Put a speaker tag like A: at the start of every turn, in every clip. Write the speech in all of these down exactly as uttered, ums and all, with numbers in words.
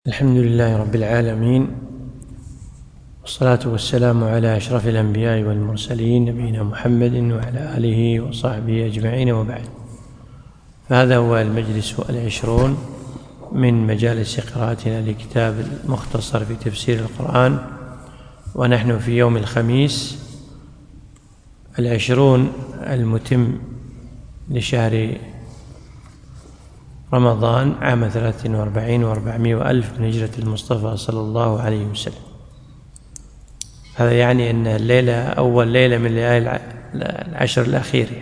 A: الحمد لله رب العالمين، والصلاة والسلام على أشرف الأنبياء والمرسلين نبينا محمد وعلى آله وصحبه أجمعين، وبعد. فهذا هو المجلس العشرون من مجالس قراءتنا لكتاب المختصر في تفسير القرآن، ونحن في يوم الخميس العشرون المتم لشهر رمضان عام ثلاث وأربعين وأربعمائة وألف من هجرة المصطفى صلى الله عليه وسلم. هذا يعني أن الليلة أول ليلة من ليالي العشر الأخيرة.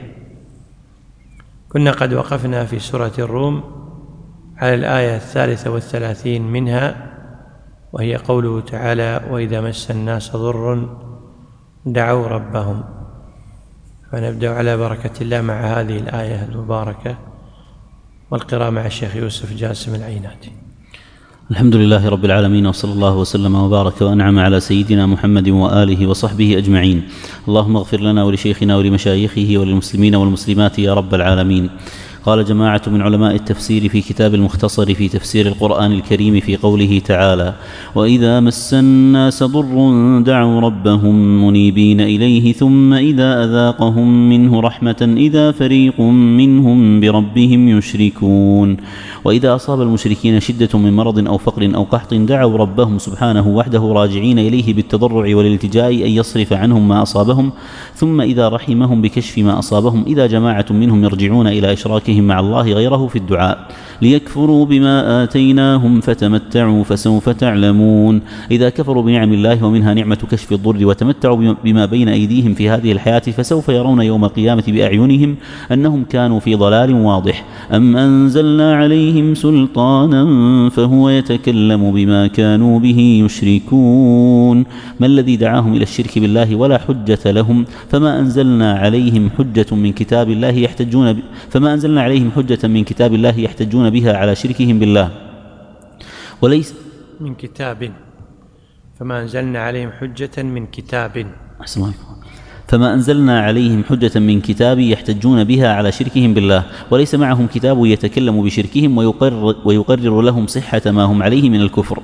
A: كنا قد وقفنا في سورة الروم على الآية الثالثة والثلاثين منها، وهي قوله تعالى: وإذا مس الناس ضر دعوا ربهم. فنبدأ على بركة الله مع هذه الآية المباركة، والقراءة مع الشيخ يوسف جاسم العيناتي.
B: الحمد لله رب العالمين، وصلى الله وسلم وبارك وأنعم على سيدنا محمد وآله وصحبه أجمعين. اللهم اغفر لنا ولشيخنا ولمشايخه وللمسلمين والمسلمات يا رب العالمين. قال جماعة من علماء التفسير في كتاب المختصر في تفسير القرآن الكريم في قوله تعالى: وإذا مس الناس ضر دعوا ربهم منيبين إليه ثم إذا أذاقهم منه رحمة إذا فريق منهم بربهم يشركون. وإذا أصاب المشركين شدة من مرض أو فقر أو قحط دعوا ربهم سبحانه وحده راجعين إليه بالتضرع والالتجاء أن يصرف عنهم ما أصابهم، ثم إذا رحمهم بكشف ما أصابهم إذا جماعة منهم يرجعون إلى إشراكهم مع الله غيره في الدعاء ليكفروا بما آتيناهم فتمتعوا فسوف تعلمون. إذا كفروا بنعم الله ومنها نعمة كشف الضر وتمتعوا بما بين أيديهم في هذه الحياة فسوف يرون يوم القيامة بأعينهم أنهم كانوا في ضلال واضح. أم أنزلنا عليهم سلطانا فهو يتكلم بما كانوا به يشركون. ما الذي دعاهم إلى الشرك بالله ولا حجة لهم؟ فما أنزلنا عليهم حجة من كتاب الله يحتجون ب... فما أنزلنا عليهم حجة من كتاب الله يحتجون بها على شركهم بالله. وليس
A: من كتاب فما أنزلنا عليهم حجة من كتاب
B: أحسن الله. فما أنزلنا عليهم حجة من كتاب يحتجون بها على شركهم بالله، وليس معهم كتاب يتكلم بشركهم ويقرر, ويقرر لهم صحة ما هم عليه من الكفر.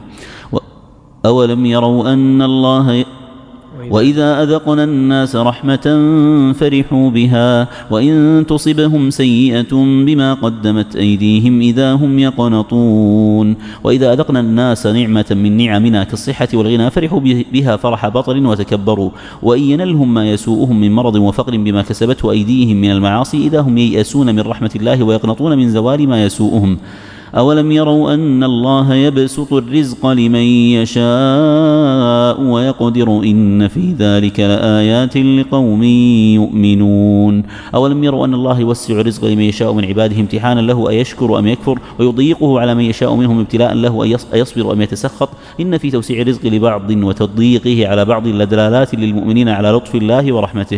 B: أولم يروا أن الله وإذا أذقنا الناس رحمة فرحوا بها وإن تصبهم سيئة بما قدمت أيديهم إذا هم يقنطون. وإذا أذقنا الناس نعمة من نعمنا كالصحة والغنى فرحوا بها فرح بطر وتكبروا، وإن ينلهم ما يسوءهم من مرض وفقر بما كسبته أيديهم من المعاصي إذا هم ييأسون من رحمة الله ويقنطون من زوال ما يسوءهم. أولم يروا أن الله يبسط الرزق لمن يشاء ويقدر إن في ذلك لآيات لقوم يؤمنون. أولم يروا أن الله يوسع الرزق لمن يشاء من عباده امتحانا له أيشكر أم يكفر، ويضيقه على من يشاء منهم ابتلاء له أيصبر أم يتسخط. إن في توسيع الرزق لبعض وتضييقه على بعض لدلالات للمؤمنين على لطف الله ورحمته.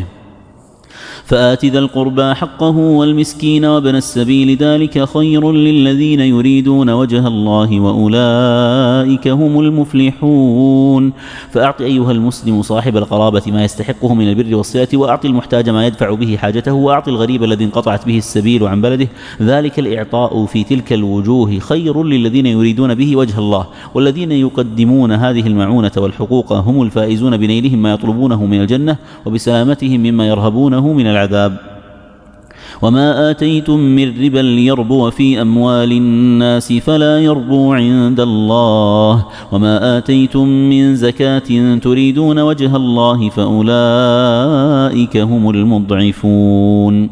B: فآت ذا القربى حقه والمسكين وابن السبيل ذلك خير للذين يريدون وجه الله وأولئك هم المفلحون. فأعط أيها المسلم صاحب القرابة ما يستحقه من البر والصلة، وأعط المحتاج ما يدفع به حاجته، وأعط الغريب الذي انقطعت به السبيل عن بلده. ذلك الإعطاء في تلك الوجوه خير للذين يريدون به وجه الله، والذين يقدمون هذه المعونة والحقوق هم الفائزون بنيلهم ما يطلبونه من الجنة وبسلامتهم مما يرهبونه من العذاب. وما آتيتم من ربا ليربو في أموال الناس فلا يربو عند الله، وما آتيتم من زكاة تريدون وجه الله فأولئك هم المضعفون.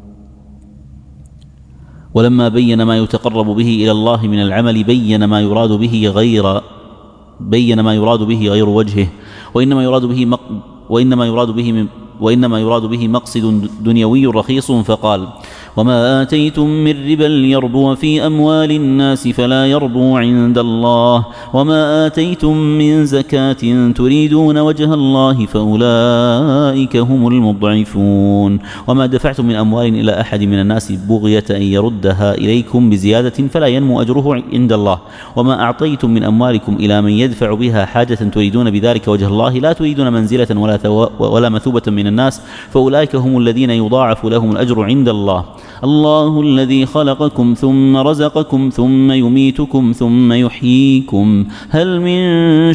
B: ولما بين ما يتقرب به إلى الله من العمل بين ما يراد به غير بين ما يراد به غير وجهه، وإنما يراد به مق... وإنما يراد به من وإنما يراد به مقصد دنيوي رخيص، فقال: وما آتيتم من ربا ليربو في أموال الناس فلا يربو عند الله، وما آتيتم من زكاة تريدون وجه الله فأولئك هم المضعفون. وما دفعتم من أموال إلى أحد من الناس بغية أن يردها إليكم بزيادة فلا ينمو أجره عند الله، وما أعطيتم من أموالكم إلى من يدفع بها حاجة تريدون بذلك وجه الله لا تريدون منزلة ولا, ولا مثوبة من الناس فأولئك هم الذين يضاعف لهم الأجر عند الله. الله الذي خلقكم ثم رزقكم ثم يميتكم ثم يحييكم هل من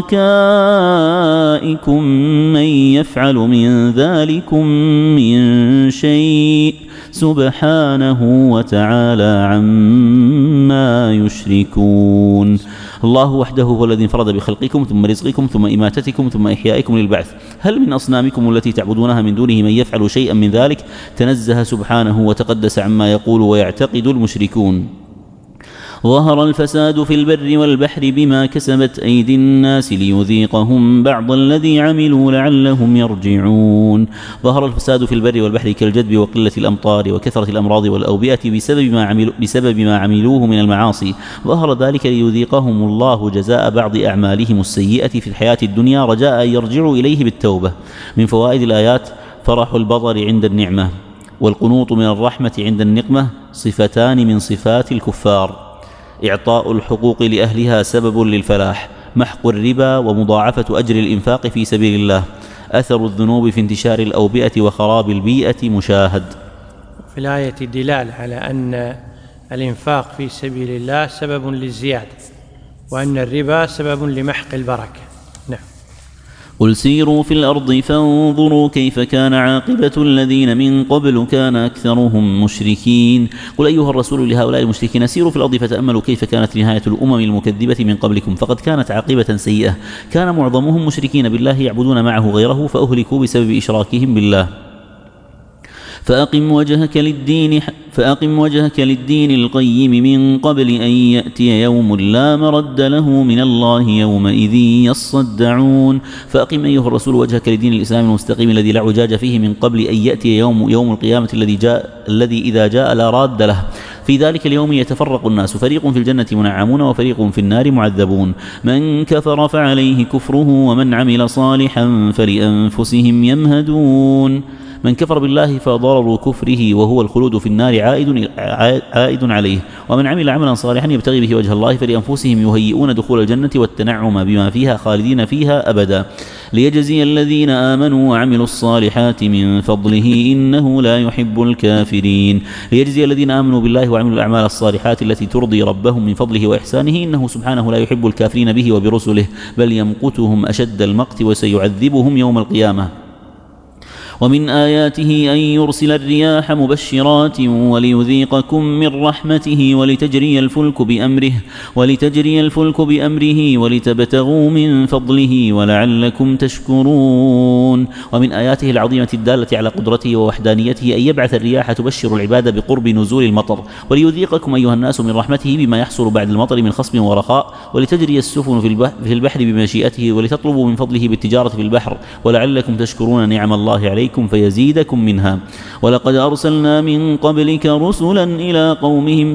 B: شركائكم من يفعل من ذلكم من شيء سبحانه وتعالى عما يشركون. الله وحده هو الذي انفرد بخلقكم ثم رزقكم ثم إماتتكم ثم إحيائكم للبعث. هل من أصنامكم التي تعبدونها من دونه من يفعل شيئا من ذلك؟ تنزه سبحانه وتقدس عما يقول ويعتقد المشركون. ظهر الفساد في البر والبحر بما كسبت أيدي الناس ليذيقهم بعض الذي عملوا لعلهم يرجعون. ظهر الفساد في البر والبحر كالجدب وقلة الأمطار وكثرة الأمراض والأوبئة بسبب ما عملوا بسبب ما عملوه من المعاصي. ظهر ذلك ليذيقهم الله جزاء بعض أعمالهم السيئة في الحياة الدنيا رجاء أن يرجعوا إليه بالتوبة. من فوائد الآيات: فرح البطر عند النعمة، والقنوط من الرحمة عند النقمة صفتان من صفات الكفار. إعطاء الحقوق لأهلها سبب للفلاح. محق الربا ومضاعفة أجر الإنفاق في سبيل الله. أثر الذنوب في انتشار الأوبئة وخراب البيئة مشاهد.
A: في الآية دلالة على أن الإنفاق في سبيل الله سبب للزيادة، وأن الربا سبب لمحق البركة. نعم.
B: قل سيروا في الأرض فانظروا كيف كان عاقبة الذين من قبل كان أكثرهم مشركين. قل أيها الرسول لهؤلاء المشركين: سيروا في الأرض فتأملوا كيف كانت نهاية الأمم المكذبة من قبلكم، فقد كانت عاقبة سيئة. كان معظمهم مشركين بالله يعبدون معه غيره فأهلكوا بسبب إشراكهم بالله. فأقم وجهك للدين فأقم وجهك للدين القيم من قبل أن يأتي يوم لا مرد له من الله يومئذ يصدعون. فأقم أيها الرسول وجهك للدين الإسلام المستقيم الذي لا اعوجاج فيه من قبل أن يأتي يوم يوم القيامة الذي جاء الذي إذا جاء لا راد له. في ذلك اليوم يتفرق الناس، فريق في الجنة منعمون وفريق في النار معذبون. من كفر فعليه كفره ومن عمل صالحا فلأنفسهم يمهدون. من كفر بالله فضرر كفره وهو الخلود في النار عائد, عائد عليه، ومن عمل عملا صالحا يبتغي به وجه الله فلأنفسهم يهيئون دخول الجنة والتنعم بما فيها خالدين فيها أبدا، ليجزي الذين آمنوا وعملوا الصالحات من فضله إنه لا يحب الكافرين. ليجزي الذين آمنوا بالله وعملوا الأعمال الصالحات التي ترضي ربهم من فضله وإحسانه إنه سبحانه لا يحب الكافرين به وبرسله، بل يمقتهم أشد المقت وسيعذبهم يوم القيامة. ومن آياته أن يرسل الرياح مبشرات وليذيقكم من رحمته ولتجري الفلك بأمره ولتجري الفلك بأمره ولتبتغوا من فضله ولعلكم تشكرون. ومن آياته العظيمة الدالة على قدرته ووحدانيته أن يبعث الرياح تبشر العباد بقرب نزول المطر، وليذيقكم أيها الناس من رحمته بما يحصل بعد المطر من خصب ورخاء، ولتجري السفن في البحر بمشيئته، ولتطلبوا من فضله بالتجارة في البحر، ولعلكم تشكرون نعم الله عليكم فيزيدكم منها. ولقد أرسلنا من قبلك رسلا إلى قومهم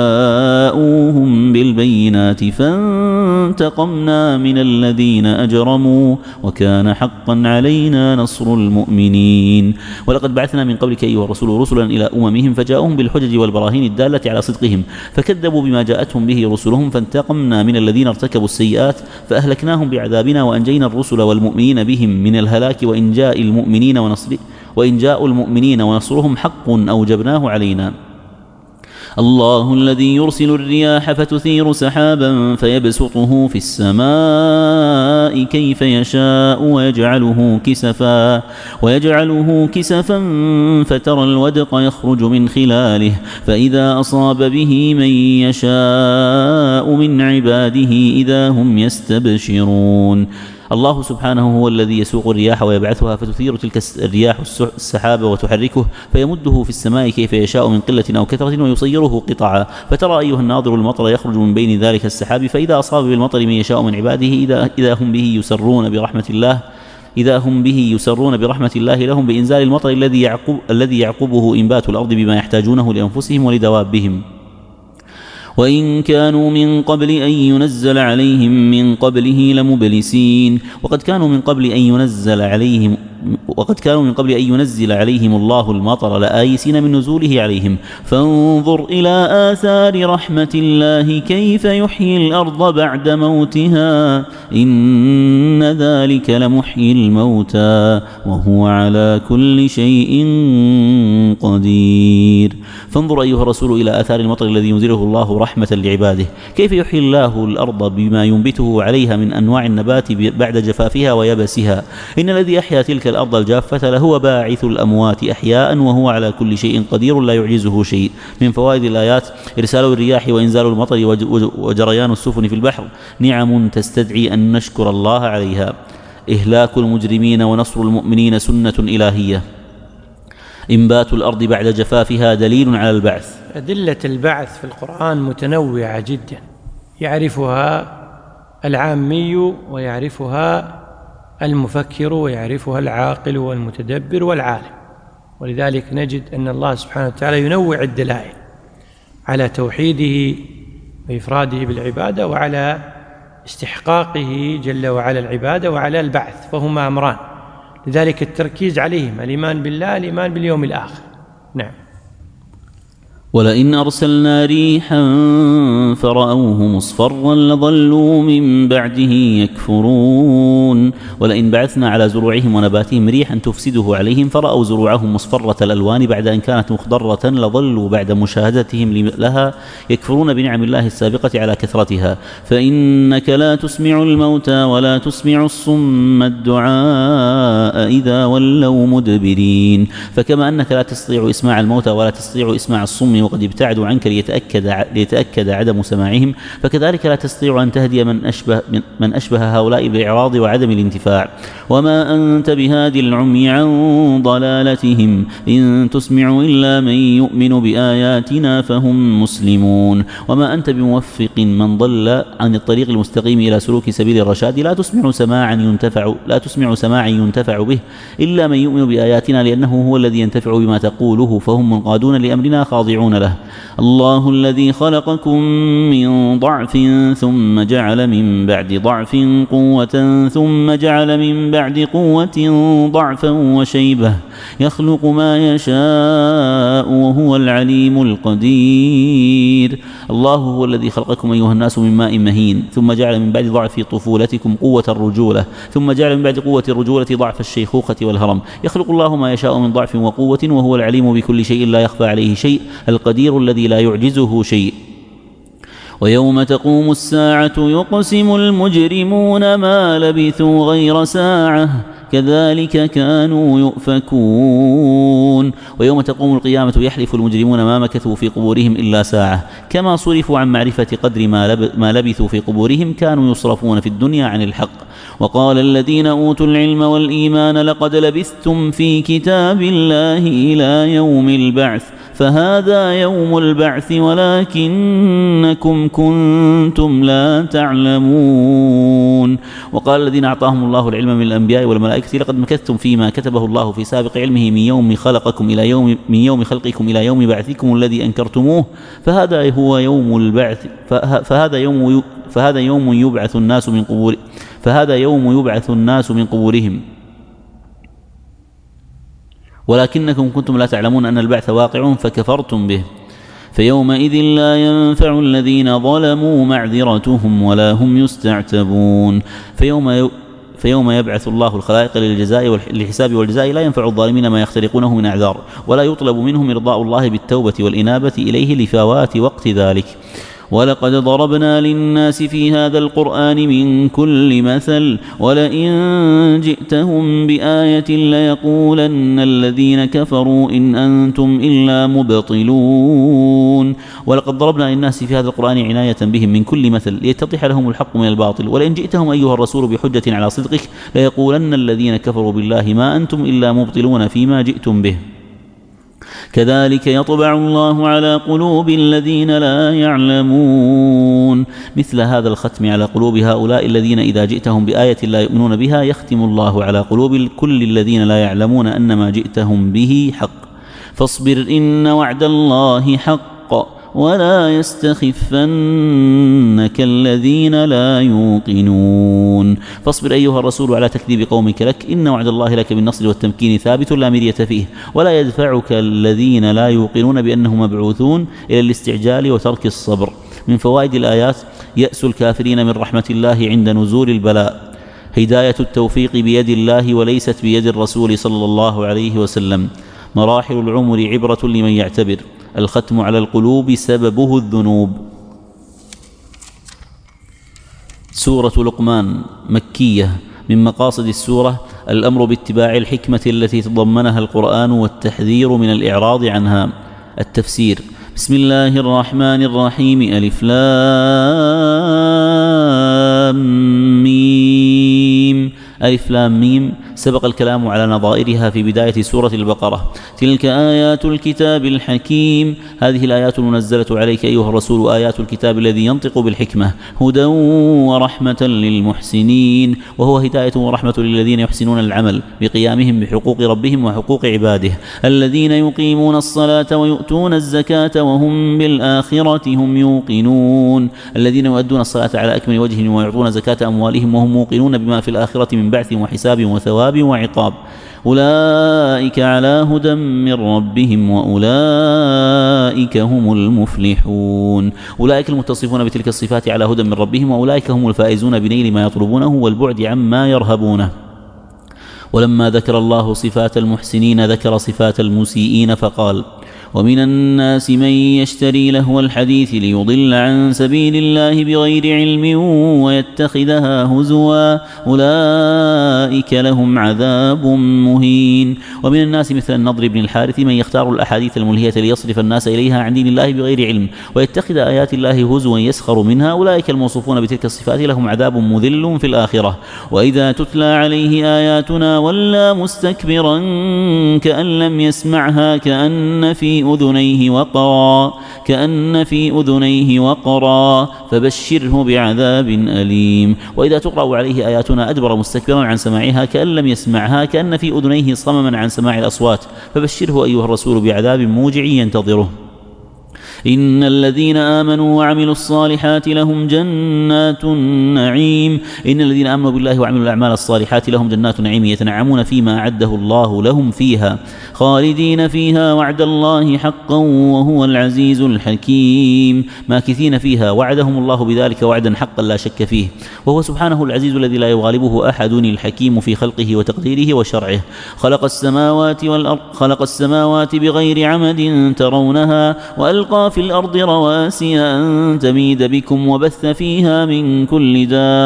B: فجاءوهم بالبينات فانتقمنا من الذين أجرموا وكان حقا علينا نصر المؤمنين. ولقد بعثنا من قبلك أيها الرسول رسلا إلى أممهم فجاءوهم بالحجج والبراهين الدالة على صدقهم فكذبوا بما جاءتهم به رسلهم فانتقمنا من الذين ارتكبوا السيئات فأهلكناهم بعذابنا وأنجينا الرسل والمؤمنين بهم من الهلاك وإن جاء المؤمنين ونصر وإن جاءوا المؤمنين ونصرهم حق أوجبناه علينا. الله الذي يرسل الرياح فتثير سحابا فيبسطه في السماء كيف يشاء ويجعله كسفا ويجعله كسفا فترى الودق يخرج من خلاله فإذا أصاب به من يشاء من عباده إذا هم يستبشرون. الله سبحانه هو الذي يسوق الرياح ويبعثها فتثير تلك الرياح السحاب وتحركه فيمده في السماء كيف يشاء من قلة أو كثرة ويصيره قطعا، فترى أيها الناظر المطر يخرج من بين ذلك السحاب فإذا أصاب بالمطر من يشاء من عباده إذا, إذا هم به يسرون برحمة الله إذا هم به يسرون برحمة الله لهم بإنزال المطر الذي يعقب الذي يعقبه إنبات الأرض بما يحتاجونه لأنفسهم ولدوابهم. وإن كانوا من قبل أن ينزل عليهم من قبله لمبلسين. وقد كانوا من قبل أن ينزل عليهم وقد كانوا من قبل أن ينزل عليهم الله المطر لآيسين من نزوله عليهم. فانظر إلى آثار رحمة الله كيف يحيي الأرض بعد موتها إن ذلك لمحيي الموتى وهو على كل شيء قدير. فانظر أيها الرسول إلى آثار المطر الذي ينزله الله رحمة لعباده، كيف يحيي الله الأرض بما ينبته عليها من أنواع النبات بعد جفافها ويبسها. إن الذي أحيا تلك الأرض الجافة لهو باعث الأموات أحياء وهو على كل شيء قدير لا يعجزه شيء. من فوائد الآيات إرسال الرياح وإنزال المطر وجريان السفن في البحر، نعم تستدعي أن نشكر الله عليها. إهلاك المجرمين ونصر المؤمنين سنة إلهية. إنبات الأرض بعد جفافها دليل على البعث.
A: أدلة البعث في القرآن متنوعة جدا، يعرفها العامي ويعرفها المفكر ويعرفها العاقل والمتدبر والعالم، ولذلك نجد أن الله سبحانه وتعالى ينوع الدلائل على توحيده وإفراده بالعبادة وعلى استحقاقه جل وعلا العبادة وعلى البعث، فهما أمران، لذلك التركيز عليهم، الإيمان بالله، الإيمان باليوم الآخر. نعم.
B: ولئن أرسلنا ريحا فرأوه مصفرا لظلوا من بعده يكفرون. ولئن بعثنا على زروعهم ونباتهم ريحا تفسده عليهم فرأوا زروعهم مصفرة الألوان بعد أن كانت مخضرة لظلوا بعد مشاهدتهم لها يكفرون بنعم الله السابقة على كثرتها. فإنك لا تسمع الموتى ولا تسمع الصم الدعاء إذا ولوا مدبرين. فكما أنك لا تستطيع إسماع الموتى ولا تستطيع إسماع الصم وقد ابتعدوا عنك ليتأكد, ليتأكد عدم سماعهم، فكذلك لا تستطيع أن تهدي من أشبه, من أشبه هؤلاء بالإعراض وعدم الانتفاع. وما أنت بهادي العمي عن ضلالتهم إن تسمع إلا من يؤمن بآياتنا فهم مسلمون. وما أنت بموفق من ضل عن الطريق المستقيم إلى سلوك سبيل الرشاد لا تسمع سماعا ينتفع, لا تسمع سماعا ينتفع به إلا من يؤمن بآياتنا لأنه هو الذي ينتفع بما تقوله، فهم منقادون لأمرنا خاضعون له. الله الذي خلقكم من ضعف ثم جعل من بعد ضعف قوة ثم جعل من بعد قوة ضعفا وشيبة يخلق ما يشاء وهو العليم القدير. الله هو الذي خلقكم أيها الناس من ماء مهين ثم جعل من بعد ضعف طفولتكم قوة الرجولة ثم جعل من بعد قوة الرجولة ضعف الشيخوخة والهرم. يخلق الله ما يشاء من ضعف وقوة وهو العليم بكل شيء لا يخفى عليه شيء القدير الذي لا يعجزه شيء. ويوم تقوم الساعة يقسم المجرمون ما لبثوا غير ساعة كذلك كانوا يؤفكون. ويوم تقوم القيامة يحلف المجرمون ما مكثوا في قبورهم إلا ساعة، كما صرفوا عن معرفة قدر ما لبثوا في قبورهم كانوا يصرفون في الدنيا عن الحق. وقال الذين أوتوا العلم والإيمان لقد لبثتم في كتاب الله إلى يوم البعث فهذا يوم البعث ولكنكم كنتم لا تعلمون. وقال الذين أعطاهم الله العلم من الأنبياء والملائكة لقد مكثتم فيما كتبه الله في سابق علمه من يوم خلقكم إلى يوم من يوم خلقكم إلى يوم بعثكم الذي أنكرتموه فهذا هو يوم البعث فهذا يوم فهذا يوم يبعث الناس من قبور فهذا يوم يبعث الناس من قبورهم ولكنكم كنتم لا تعلمون أن البعث واقع فكفرتم به فيومئذ لا ينفع الذين ظلموا معذرتهم ولا هم يستعتبون. فيوم فيوم يبعث الله الخلائق للجزاء والحساب والجزاء لا ينفع الظالمين ما يخترقونه من أعذار ولا يطلب منهم إرضاء الله بالتوبة والإنابة إليه لفوات وقت ذلك. ولقد ضربنا للناس في هذا القرآن من كل مثل ولئن جئتهم بآية ليقولن الذين كفروا إن أنتم إلا مبطلون. ولقد ضربنا للناس في هذا القرآن عناية بهم من كل مثل ليتضح لهم الحق من الباطل ولئن جئتهم أيها الرسول بحجة على صدقك ليقولن الذين كفروا بالله ما أنتم إلا مبطلون فيما جئتم به كذلك يطبع الله على قلوب الذين لا يعلمون. مثل هذا الختم على قلوب هؤلاء الذين إذا جئتهم بآية لا يؤمنون بها يختم الله على قلوب كل الذين لا يعلمون أن ما جئتهم به حق. فاصبر إن وعد الله حق ولا يستخفنك الذين لا يوقنون فاصبر أيها الرسول على تكذيب قومك لك إن وعد الله لك بالنصر والتمكين ثابت لا مرية فيه ولا يدفعك الذين لا يوقنون بأنهم مبعوثون إلى الاستعجال وترك الصبر. من فوائد الآيات يأس الكافرين من رحمة الله عند نزول البلاء، هداية التوفيق بيد الله وليست بيد الرسول صلى الله عليه وسلم، مراحل العمر عبرة لمن يعتبر، الختم على القلوب سببه الذنوب. سورة لقمان مكية، من مقاصد السورة الأمر باتباع الحكمة التي تضمنها القرآن والتحذير من الإعراض عنها. التفسير: بسم الله الرحمن الرحيم. ألف لام ميم. ألف لام ميم سبق الكلام على نظائرها في بداية سورة البقرة. تلك آيات الكتاب الحكيم، هذه الآيات المنزلة عليك أيها الرسول آيات الكتاب الذي ينطق بالحكمة، هدى ورحمة للمحسنين، وهو هداية ورحمة للذين يحسنون العمل بقيامهم بحقوق ربهم وحقوق عباده، الذين يقيمون الصلاة ويؤتون الزكاة وهم بالآخرة هم يوقنون، الذين يؤدون الصلاة على أكمل وجه ويعطون زكاة أموالهم وهم موقنون بما في الآخرة من بعث وحساب وثواب وعقاب، أولئك على هدى من ربهم وأولئك هم المفلحون. أولئك المتصفون بتلك الصفات على هدى من ربهم وأولئك هم الفائزون بنيل ما يطلبونه والبعد عما يرهبونه. ولما ذكر الله صفات المحسنين ذكر صفات المسيئين فقال: ومن الناس من يشتري لهو الحديث ليضل عن سبيل الله بغير علم ويتخذها هزوا أولئك لهم عذاب مهين. ومن الناس مثل النضر بن الحارث من يختار الأحاديث الملهية ليصرف الناس إليها عن دين الله بغير علم ويتخذ آيات الله هزوا يسخر منها، أولئك الموصوفون بتلك الصفات لهم عذاب مذل في الآخرة. وإذا تتلى عليه آياتنا ولى مستكبرا كأن لم يسمعها كأن في أذنيه وقرا كأن في أذنيه وقرا فبشره بعذاب أليم. وإذا تقرأ عليه آياتنا أدبر مستكبرا عن سماعها كأن لم يسمعها كأن في أذنيه صمما عن سماع الأصوات، فبشره أيها الرسول بعذاب موجع ينتظره. إن الذين آمنوا وعملوا الصالحات لهم جنات النعيم إن الذين آمنوا بالله وعملوا الأعمال الصالحات لهم جنات النعيم يتنعمون فيما أعده الله لهم فيها خالدين فيها وعد الله حقا وهو العزيز الحكيم، ماكثين فيها وعدهم الله بذلك وعدا حقا لا شك فيه، وهو سبحانه العزيز الذي لا يغالبه أحد، الحكيم في خلقه وتقديره وشرعه. خلق السماوات والأرض خلق السماوات بغير عمد ترونها وألقى في الأرض رواسي أن تميد بكم وبث فيها من كل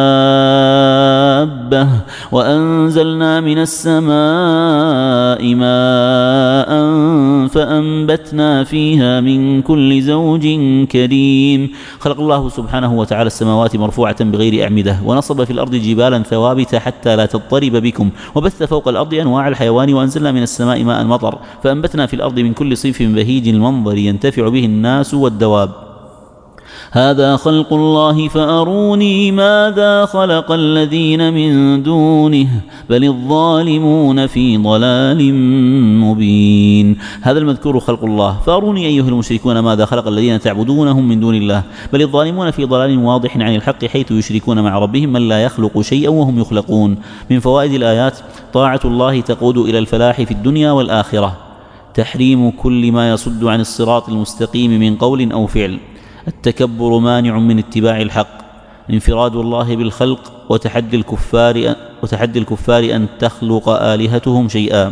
B: دابة وأنزلنا من السماء ماء فأنبتنا فيها من كل زوج كريم. خلق الله سبحانه وتعالى السماوات مرفوعة بغير أعمدة ونصب في الأرض جبالا ثوابت حتى لا تضطرب بكم وبث فوق الأرض أنواع الحيوان وأنزلنا من السماء ماء مطر فأنبتنا في الأرض من كل صنف بهيج المنظر ينتفع به الناس والدواب. هذا خلق الله فأروني ماذا خلق الذين من دونه بل الظالمون في ضلال مبين. هذا المذكور خلق الله، فأروني أيها المشركون ماذا خلق الذين تعبدونهم من دون الله بل الظالمون في ضلال واضح عن الحق حيث يشركون مع ربهم من لا يخلق شيئا وهم يخلقون. من فوائد الآيات طاعة الله تقود إلى الفلاح في الدنيا والآخرة، تحريم كل ما يصد عن الصراط المستقيم من قول أو فعل، التكبر مانع من اتباع الحق، انفراد الله بالخلق وتحدي الكفار وتحدي الكفار أن تخلق آلهتهم شيئا.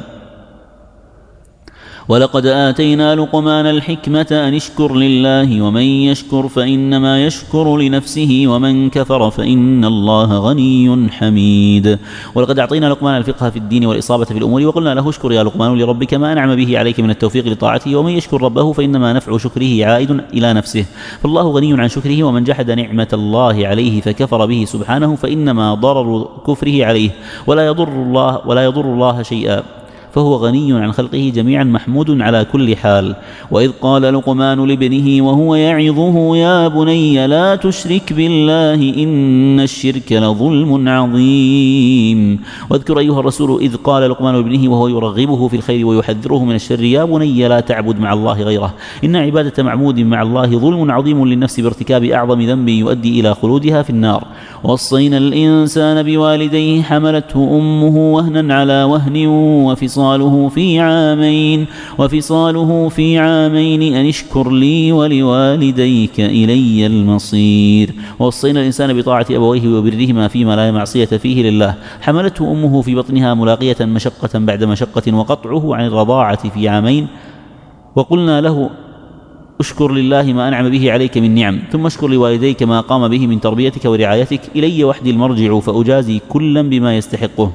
B: ولقد آتينا لقمان الحكمة أن اشكر لله ومن يشكر فإنما يشكر لنفسه ومن كفر فإن الله غني حميد. ولقد أعطينا لقمان الفقه في الدين والإصابة في الأمور وقلنا له اشكر يا لقمان لربك ما أنعم به عليك من التوفيق لطاعته ومن يشكر ربه فإنما نفع شكره عائد إلى نفسه، فالله غني عن شكره ومن جحد نعمة الله عليه فكفر به سبحانه فإنما ضرر كفره عليه ولا يضر الله ولا يضر الله شيئا، فهو غني عن خلقه جميعا محمود على كل حال. وإذ قال لقمان لابنه وهو يعظه يا بني لا تشرك بالله إن الشرك لظلم عظيم. واذكر أيها الرسول إذ قال لقمان لابنه وهو يرغبه في الخير ويحذره من الشر يا بني لا تعبد مع الله غيره إن عبادة معبود مع الله ظلم عظيم للنفس بارتكاب أعظم ذنب يؤدي إلى خلودها في النار. وصينا الإنسان بوالديه حملته أمه وهنا على وهن وفصاله في عامين وفصاله في عامين أن اشكر لي ولوالديك إلي المصير. ووصينا الإنسان بطاعة أبويه وبرهما فيما لا معصية فيه لله. حملته أمه في بطنها ملاقية مشقة بعد مشقة وقطعه عن الرضاعة في عامين وقلنا له اشكر لله ما أنعم به عليك من نعم ثم اشكر لوالديك ما قام به من تربيتك ورعايتك إلي وحدي المرجع فأجازي كلا بما يستحقه.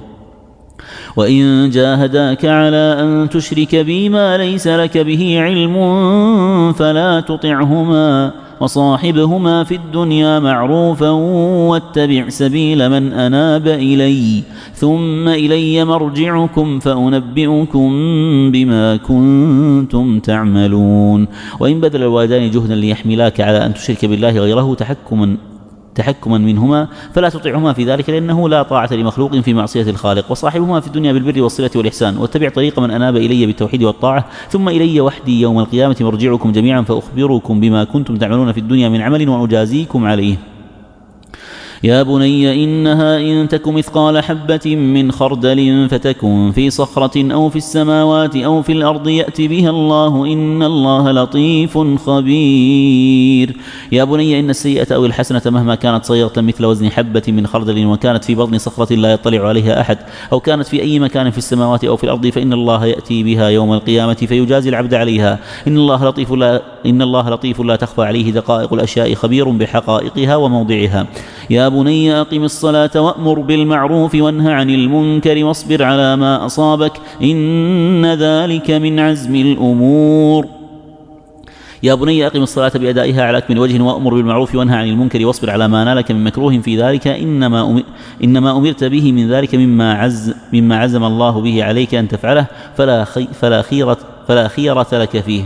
B: وإن جاهداك على أن تشرك بي ما ليس لك به علم فلا تطعهما وصاحبهما في الدنيا معروفا واتبع سبيل من أناب إلي ثم إلي مرجعكم فأنبئكم بما كنتم تعملون. وإن بذل الوالدان جهدا ليحملاك على أن تشرك بالله غيره تحكما تحكما منهما فلا تطيعهما في ذلك لأنه لا طاعة لمخلوق في معصية الخالق. وصاحبهما في الدنيا بالبر والصلة والإحسان واتبع طريق من أناب إلي بالتوحيد والطاعة ثم إلي وحدي يوم القيامة مرجعكم جميعا فأخبركم بما كنتم تعملون في الدنيا من عمل وأجازيكم عليه. يا بني إنها إن تك مثقال حبة من خردل فتكن في صخرة أو في السماوات أو في الأرض يأت بها الله إن الله لطيف خبير. يا بني إن السيئة أو الحسنة مهما كانت صغيرة مثل وزن حبة من خردل وكانت في بطن صخرة لا يطلع عليها أحد أو كانت في أي مكان في السماوات أو في الأرض فإن الله يأتي بها يوم القيامة فيجازي العبد عليها إن الله لطيف لا, إن الله لطيف لا تخفى عليه دقائق الأشياء خبير بحقائقها وموضعها. يا بني أقم الصلاة وأمر بالمعروف وانه عن المنكر واصبر على ما أصابك إن ذلك من عزم الأمور. يا بني أقم الصلاة بأدائها على أكمل وجه وأمر بالمعروف وانه عن المنكر واصبر على ما نالك من مكروه في ذلك إنما, أم... إنما أمرت به من ذلك مما, عز... مما عزم الله به عليك أن تفعله فلا, خي... فلا, خيرة... فلا خيرة لك فيه.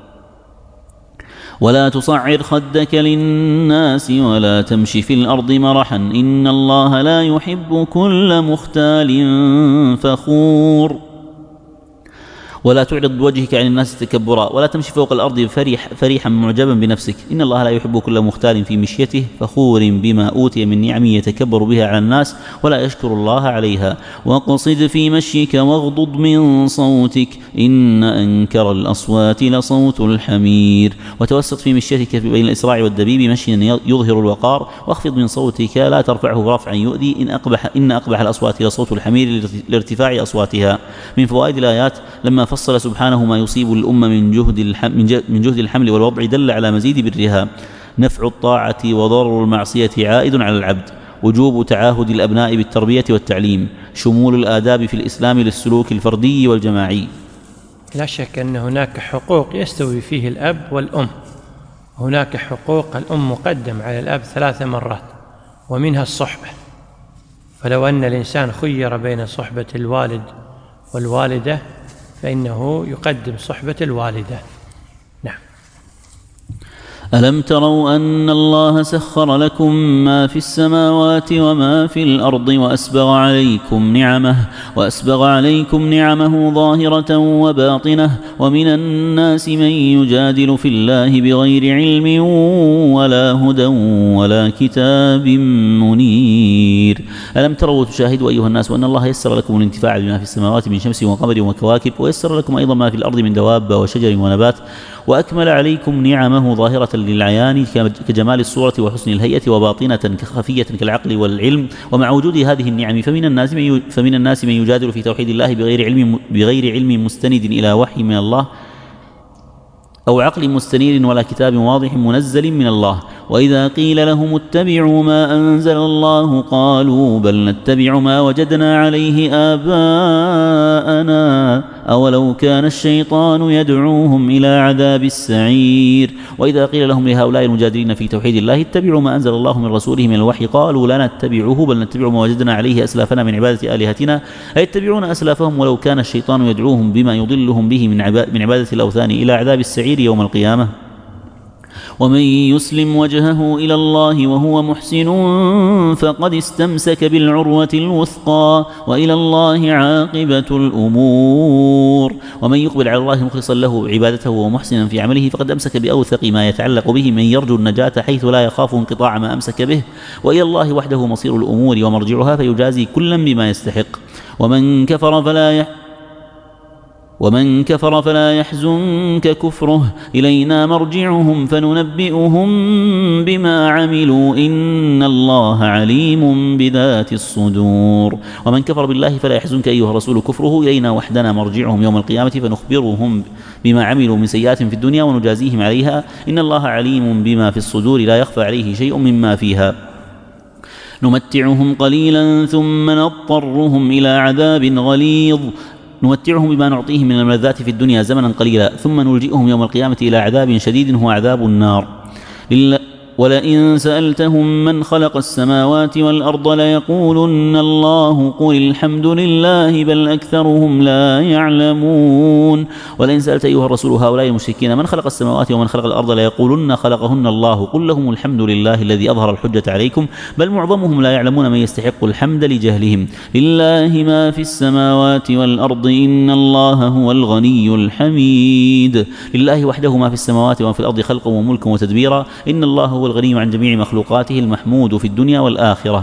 B: ولا تصعر خدك للناس ولا تمشي في الأرض مرحا إن الله لا يحب كل مختال فخور. ولا تعرض وجهك عن الناس تكبرا ولا تمشي فوق الأرض فريح فريحا معجبا بنفسك إن الله لا يحب كل مختال في مشيته فخور بما أوتي من نعم يتكبر بها على الناس ولا يشكر الله عليها. وقصد في مشيك واغضض من صوتك إن أنكر الأصوات لصوت الحمير. وتوسط في مشيتك بين الإسراع والدبيب مشيا يظهر الوقار واخفض من صوتك لا ترفعه رفعا يؤذي إن أقبح, إن أقبح الأصوات لصوت الحمير لارتفاع أصواتها. من فوائد الآيات لما فصل سبحانه ما يصيب الأمة من جهد من جهد الحمل والوضع دل على مزيد برها. نفع الطاعة وضرر المعصية عائد على العبد. وجوب تعاهد الأبناء بالتربية والتعليم. شمول الآداب في الإسلام للسلوك الفردي والجماعي.
A: لا شك أن هناك حقوق يستوي فيه الأب والأم. هناك حقوق الأم مقدم على الأب ثلاث مرات ومنها الصحبة. فلو أن الإنسان خير بين صحبة الوالد والوالدة فإنه يقدم صحبة الوالدة. نعم.
B: ألم تروا أن الله سخر لكم ما في السماوات وما في الأرض وأسبغ عليكم نعمه وأسبغ عليكم نعمه ظاهرة وباطنة ومن الناس من يجادل في الله بغير علم ولا هدى ولا كتاب منير. ألم تروا وتشاهدوا أيها الناس أن الله يسر لكم الانتفاع بما في السماوات من شمس وقمر وكواكب ويسر لكم أيضا ما في الأرض من دواب وشجر ونبات وأكمل عليكم نعمه ظاهرة للعيان كجمال الصورة وحسن الهيئة وباطنة كخفية كالعقل والعلم. ومع وجود هذه النعم فمن الناس من فمن الناس من يجادل في توحيد الله بغير علم بغير علم مستند إلى وحي من الله أو عقل مستنير ولا كتاب واضح منزل من الله. وإذا قيل لهم اتبعوا ما أنزل الله قالوا بل نتبع ما وجدنا عليه آباءنا أولو كان الشيطان يدعوهم إلى عذاب السعير. وإذا قيل لهم لهؤلاء المجادلين في توحيد الله اتبعوا ما أنزل الله من رسوله من الوحي قالوا لا نتبعه بل نتبع ما وجدنا عليه أسلافنا من عبادة آلهتنا أي يتبعون أسلافهم ولو كان الشيطان يدعوهم بما يضلهم به من عبادة الأوثان إلى عذاب السعير يوم القيامة. ومن يسلم وجهه إلى الله وهو محسن فقد استمسك بالعروة الوثقى وإلى الله عاقبة الأمور. ومن يقبل على الله مخلصا له عبادته ومحسنا في عمله فقد أمسك بأوثق ما يتعلق به من يرجو النجاة حيث لا يخاف انقطاع ما أمسك به. وإلى الله وحده مصير الأمور ومرجعها فيجازي كلا بما يستحق. ومن كفر فلا يح ومن كفر فلا يحزنك كفره إلينا مرجعهم فننبئهم بما عملوا إن الله عليم بذات الصدور. ومن كفر بالله فلا يحزنك أيها الرسول كفره إلينا وحدنا مرجعهم يوم القيامة فنخبرهم بما عملوا من سيئات في الدنيا ونجازيهم عليها إن الله عليم بما في الصدور لا يخفى عليه شيء مما فيها. نمتعهم قليلا ثم نضطرهم إلى عذاب غليظ نمتعهم بما نعطيهم من الملذات في الدنيا زمنا قليلا ثم نلجئهم يوم القيامة إلى عذاب شديد هو عذاب النار. ولئن سألتهم من خلق السماوات والأرض ليقولن الله قل الحمد لله بل أكثرهم لا يعلمون. ولئن سألت أيها الرسول هؤلاء المشركين من خلق السماوات ومن خلق الأرض ليقولن خلقهن الله قل لهم الحمد لله الذي أظهر الحجة عليكم بل معظمهم لا يعلمون من يستحق الحمد لجهلهم. لله ما في السماوات والأرض إن الله هو الغني الحميد. لله وحده ما في السماوات وما في الأرض خلقا وملكا وتدبيرا إن الله هو الغني عن جميع مخلوقاته المحمود في الدنيا والآخرة.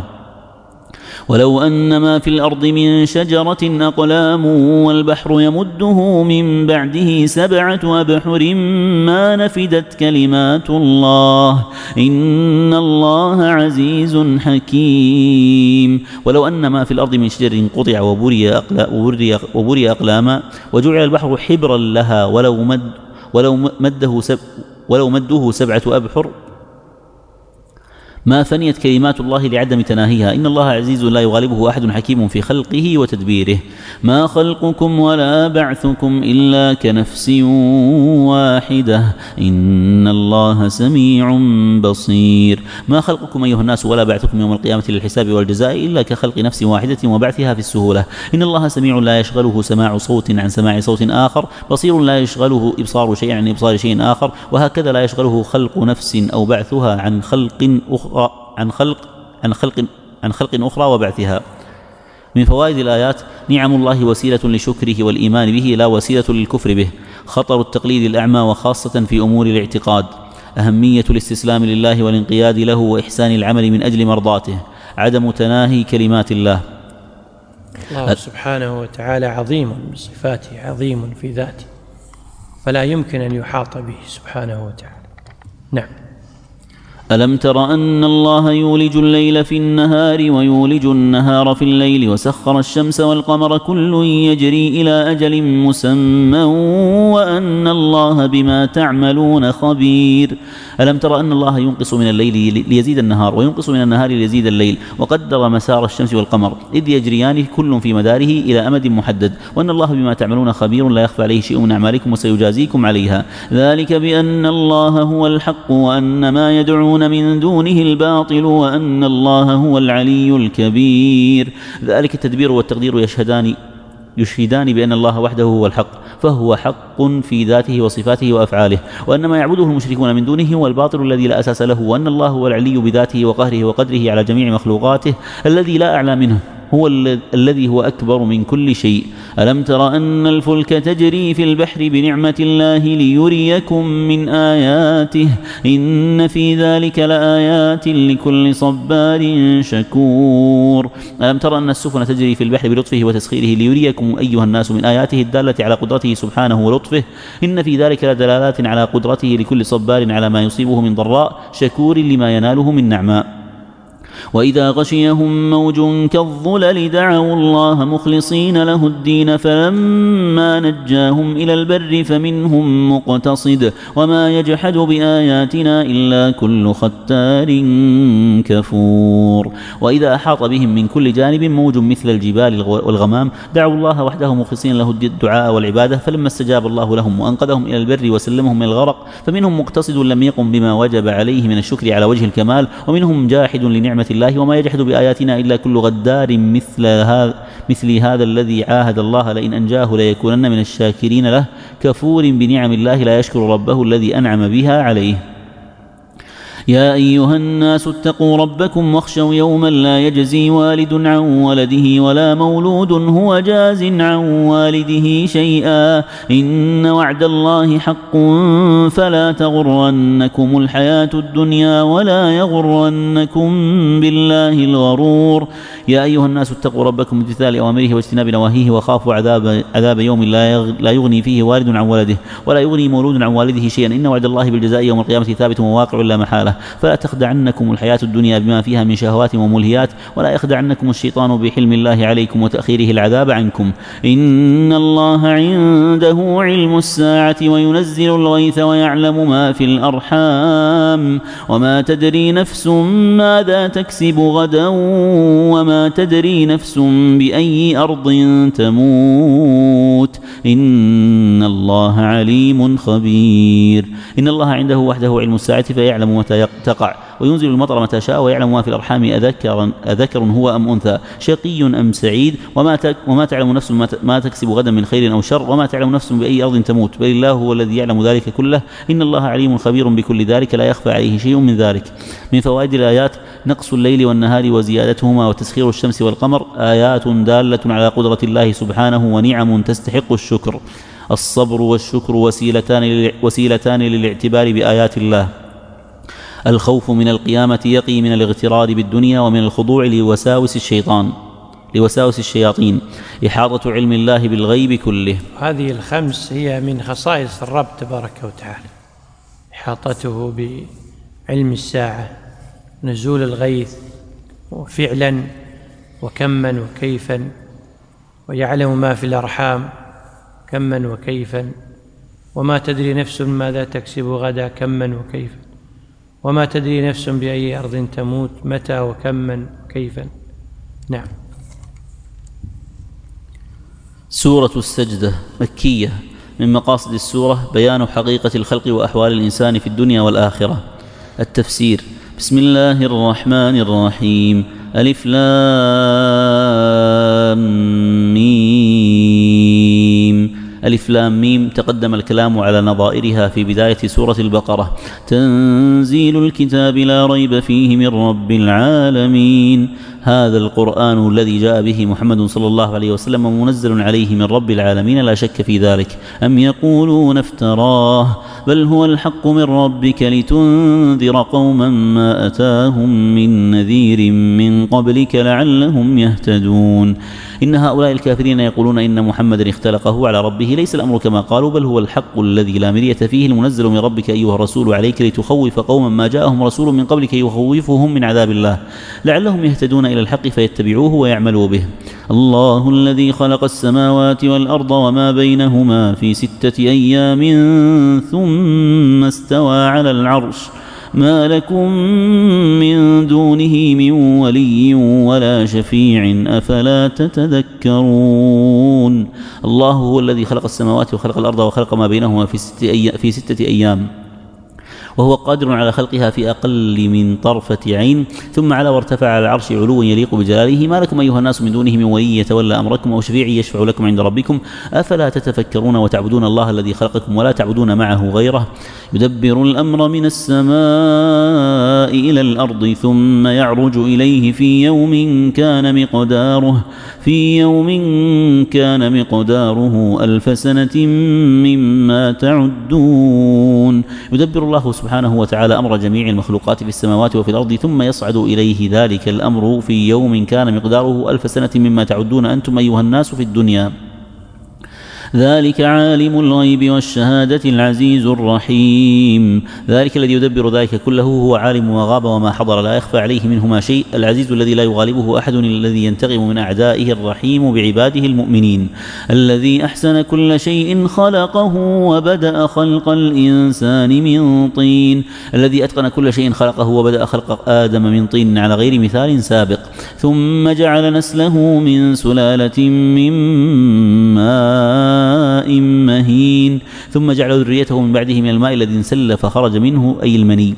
B: ولو أن ما في الأرض من شجرة أقلام والبحر يمده من بعده سبعة أبحر ما نفدت كلمات الله إن الله عزيز حكيم. ولو أن ما في الأرض من شجر قطع وبري أقلا وبري أقلاما وجعل البحر حبرا لها ولو مد ولو مده سب ولو مده سبعة أبحر ما فنيت كلمات الله لعدم تناهيها إن الله عزيز لا يغالبه أحد حكيم في خلقه وتدبيره. ما خلقكم ولا بعثكم إلا كنفس واحدة إن الله سميع بصير. ما خلقكم أيها الناس ولا بعثكم يوم القيامة للحساب والجزاء إلا كخلق نفس واحدة وبعثها في السهولة إن الله سميع لا يشغله سماع صوت عن سماع صوت آخر بصير لا يشغله إبصار شيء عن إبصار شيء آخر وهكذا لا يشغله خلق نفس أو بعثها عن خلق أخرى عن خلق عن خلق عن خلق أخرى وبعثها. من فوائد الآيات نعم الله وسيلة لشكره والإيمان به لا وسيلة للكفر به. خطر التقليد الأعمى وخاصة في أمور الاعتقاد. أهمية الاستسلام لله والانقياد له وإحسان العمل من أجل مرضاته. عدم تناهي كلمات الله.
A: الله سبحانه وتعالى عظيم بصفاته عظيم في ذاته فلا يمكن أن يحاط به سبحانه وتعالى. نعم.
B: ألم تر أن الله يولج الليل في النهار ويولج النهار في الليل وسخر الشمس والقمر كل يجري إلى أجل مسمى وأن الله بما تعملون خبير. ألم تر أن الله ينقص من الليل ليزيد النهار وينقص من النهار ليزيد الليل وقدر مسار الشمس والقمر إذ يجريان كل في مداره إلى أمد محدد وأن الله بما تعملون خبير لا يخفى عليه شيء من أعمالكم وسيجازيكم عليها. ذلك بأن الله هو الحق وأن ما يدعون من دونه الباطل وأن الله هو العلي الكبير. ذلك التدبير والتقدير يشهدان يشهدان بأن الله وحده هو الحق فهو حق في ذاته وصفاته وأفعاله وأن ما يعبده المشركون من دونه هو الباطل الذي لا أساس له وأن الله هو العلي بذاته وقهره وقدره على جميع مخلوقاته الذي لا أعلى منه هو الذي هو أكبر من كل شيء. ألم تر أن الفلك تجري في البحر بنعمة الله ليريكم من آياته إن في ذلك لآيات لكل صبار شكور. ألم تر أن السفن تجري في البحر بلطفه وتسخيره ليريكم أيها الناس من آياته الدالة على قدرته سبحانه ولطفه إن في ذلك لدلالات على قدرته لكل صبار على ما يصيبه من ضراء شكور لما يناله من نعماء. وإذا غشيهم موج كالظلل دعوا الله مخلصين له الدين فلما نجاهم إلى البر فمنهم مقتصد وما يجحد بآياتنا إلا كل ختار كفور. وإذا أحاط بهم من كل جانب موج مثل الجبال والغمام دعوا الله وحده مخلصين له الدعاء والعبادة فلما استجاب الله لهم وأنقذهم إلى البر وسلمهم من الغرق فمنهم مقتصد لم يقم بما وجب عليه من الشكر على وجه الكمال ومنهم جاحد لنعمة الله وما يجحد بآياتنا إلا كل غدار مثل هذا مثل هذا الذي عاهد الله لئن أنجاه ليكونن من الشاكرين له كفور بنعم الله لا يشكر ربه الذي أنعم بها عليه. يا أيها الناس اتقوا ربكم واخشوا يوما لا يجزي والد عن ولده ولا مولود هو جاز عن والده شيئا إن وعد الله حق فلا تغرنكم الحياة الدنيا ولا يغرنكم بالله الغرور. يا أيها الناس اتقوا ربكم بامتثال أوامره واجتناب نواهيه وخافوا عذاب, عذاب يوم لا يغني فيه والد عن ولده ولا يغني مولود عن والده شيئا إن وعد الله بالجزاء يوم القيامة ثابت وواقع لا محالة فلا تخدعنكم الحياة الدنيا بما فيها من شهوات وملهيات ولا يخدعنكم الشيطان بحلم الله عليكم وتأخيره العذاب عنكم إن الله عنده علم الساعة وينزل الغيث ويعلم ما في الأرحام وما تدري نفس ماذا تكسب غدا وما تدري نفس بأي أرض تموت إن الله عليم خبير. إن الله عنده وحده علم الساعة فيعلم متى تقع وينزل المطر متى شاء ويعلم ما في الأرحام أذكر, أذكر هو أم أنثى شقي أم سعيد وما, وما تعلم نفس ما تكسب غدا من خير أو شر وما تعلم نفس بأي أرض تموت بل الله هو الذي يعلم ذلك كله إن الله عليم خبير بكل ذلك لا يخفى عليه شيء من ذلك. من فوائد الآيات نقص الليل والنهار وزيادتهما وتسخير الشمس والقمر آيات دالة على قدرة الله سبحانه ونعم تستحق الشكر. الصبر والشكر وسيلتان, وسيلتان للاعتبار بآيات الله. الخوف من القيامة يقي من الاغترار بالدنيا ومن الخضوع لوساوس الشيطان لوساوس الشياطين إحاطة علم الله بالغيب كله.
A: هذه الخمس هي من خصائص الرب تبارك وتعالى إحاطته بعلم الساعة نزول الغيث وفعلا وكما وكيفا ويعلم ما في الأرحام كما وكيفا وما تدري نفس ماذا تكسب غدا كما وكيفا وما تدري نفس بأي أرض تموت متى وكما وكيفا. نعم.
B: سورة السجدة مكية. من مقاصد السورة بيان حقيقة الخلق وأحوال الإنسان في الدنيا والآخرة. التفسير بسم الله الرحمن الرحيم ألف لام ميم. ألف لام ميم تقدم الكلام على نظائرها في بداية سورة البقرة. تنزيل الكتاب لا ريب فيه من رب العالمين. هذا القرآن الذي جاء به محمد صلى الله عليه وسلم منزل عليه من رب العالمين لا شك في ذلك. أم يقولون افتراه بل هو الحق من ربك لتنذر قوما ما أتاهم من نذير من قبلك لعلهم يهتدون. إن هؤلاء الكافرين يقولون إن محمدا اختلقه على ربه ليس الأمر كما قالوا بل هو الحق الذي لا مرية فيه المنزل من ربك أيها الرسول عليك لتخوف قوما ما جاءهم رسول من قبلك يخوفهم من عذاب الله لعلهم يهتدون إلى الحق فيتبعوه ويعملوا به. الله الذي خلق السماوات والأرض وما بينهما في ستة أيام ثم استوى على العرش ما لكم من دونه من ولي ولا شفيع أفلا تتذكرون. الله هو الذي خلق السماوات وخلق الأرض وخلق ما بينهما في ستة أيام, في ستة أيام وهو قادر على خلقها في أقل من طرفة عين ثم على وارتفع على العرش علوا يليق بجلاله ما لكم أيها الناس من دونه من ولي يتولى أمركم أو شفيع يشفع لكم عند ربكم أفلا تتفكرون وتعبدون الله الذي خلقكم ولا تعبدون معه غيره يدبر الأمر من السماء إلى الأرض ثم يعرج إليه في يوم كان مقداره في يوم كان مقداره ألف سنة مما تعدون. يدبر الله سبحانه وتعالى أمر جميع المخلوقات في السماوات وفي الأرض ثم يصعد إليه ذلك الأمر في يوم كان مقداره ألف سنة مما تعدون أنتم أيها الناس في الدنيا. ذلك عالم الغيب والشهادة العزيز الرحيم. ذلك الذي يدبر ذلك كله هو عالم ما غاب وما حضر لا يخفى عليه منهما شيء، العزيز الذي لا يغالبه أحد، الذي ينتقم من أعدائه، الرحيم بعباده المؤمنين. الذي أحسن كل شيء خلقه وبدأ خلق الإنسان من طين. الذي أتقن كل شيء خلقه وبدأ خلق آدم من طين على غير مثال سابق. ثم جعل نسله من سلالة من ماء مهين. ثم جعل ذريته من بعده من الماء الذي انسل فخرج منه أي المني.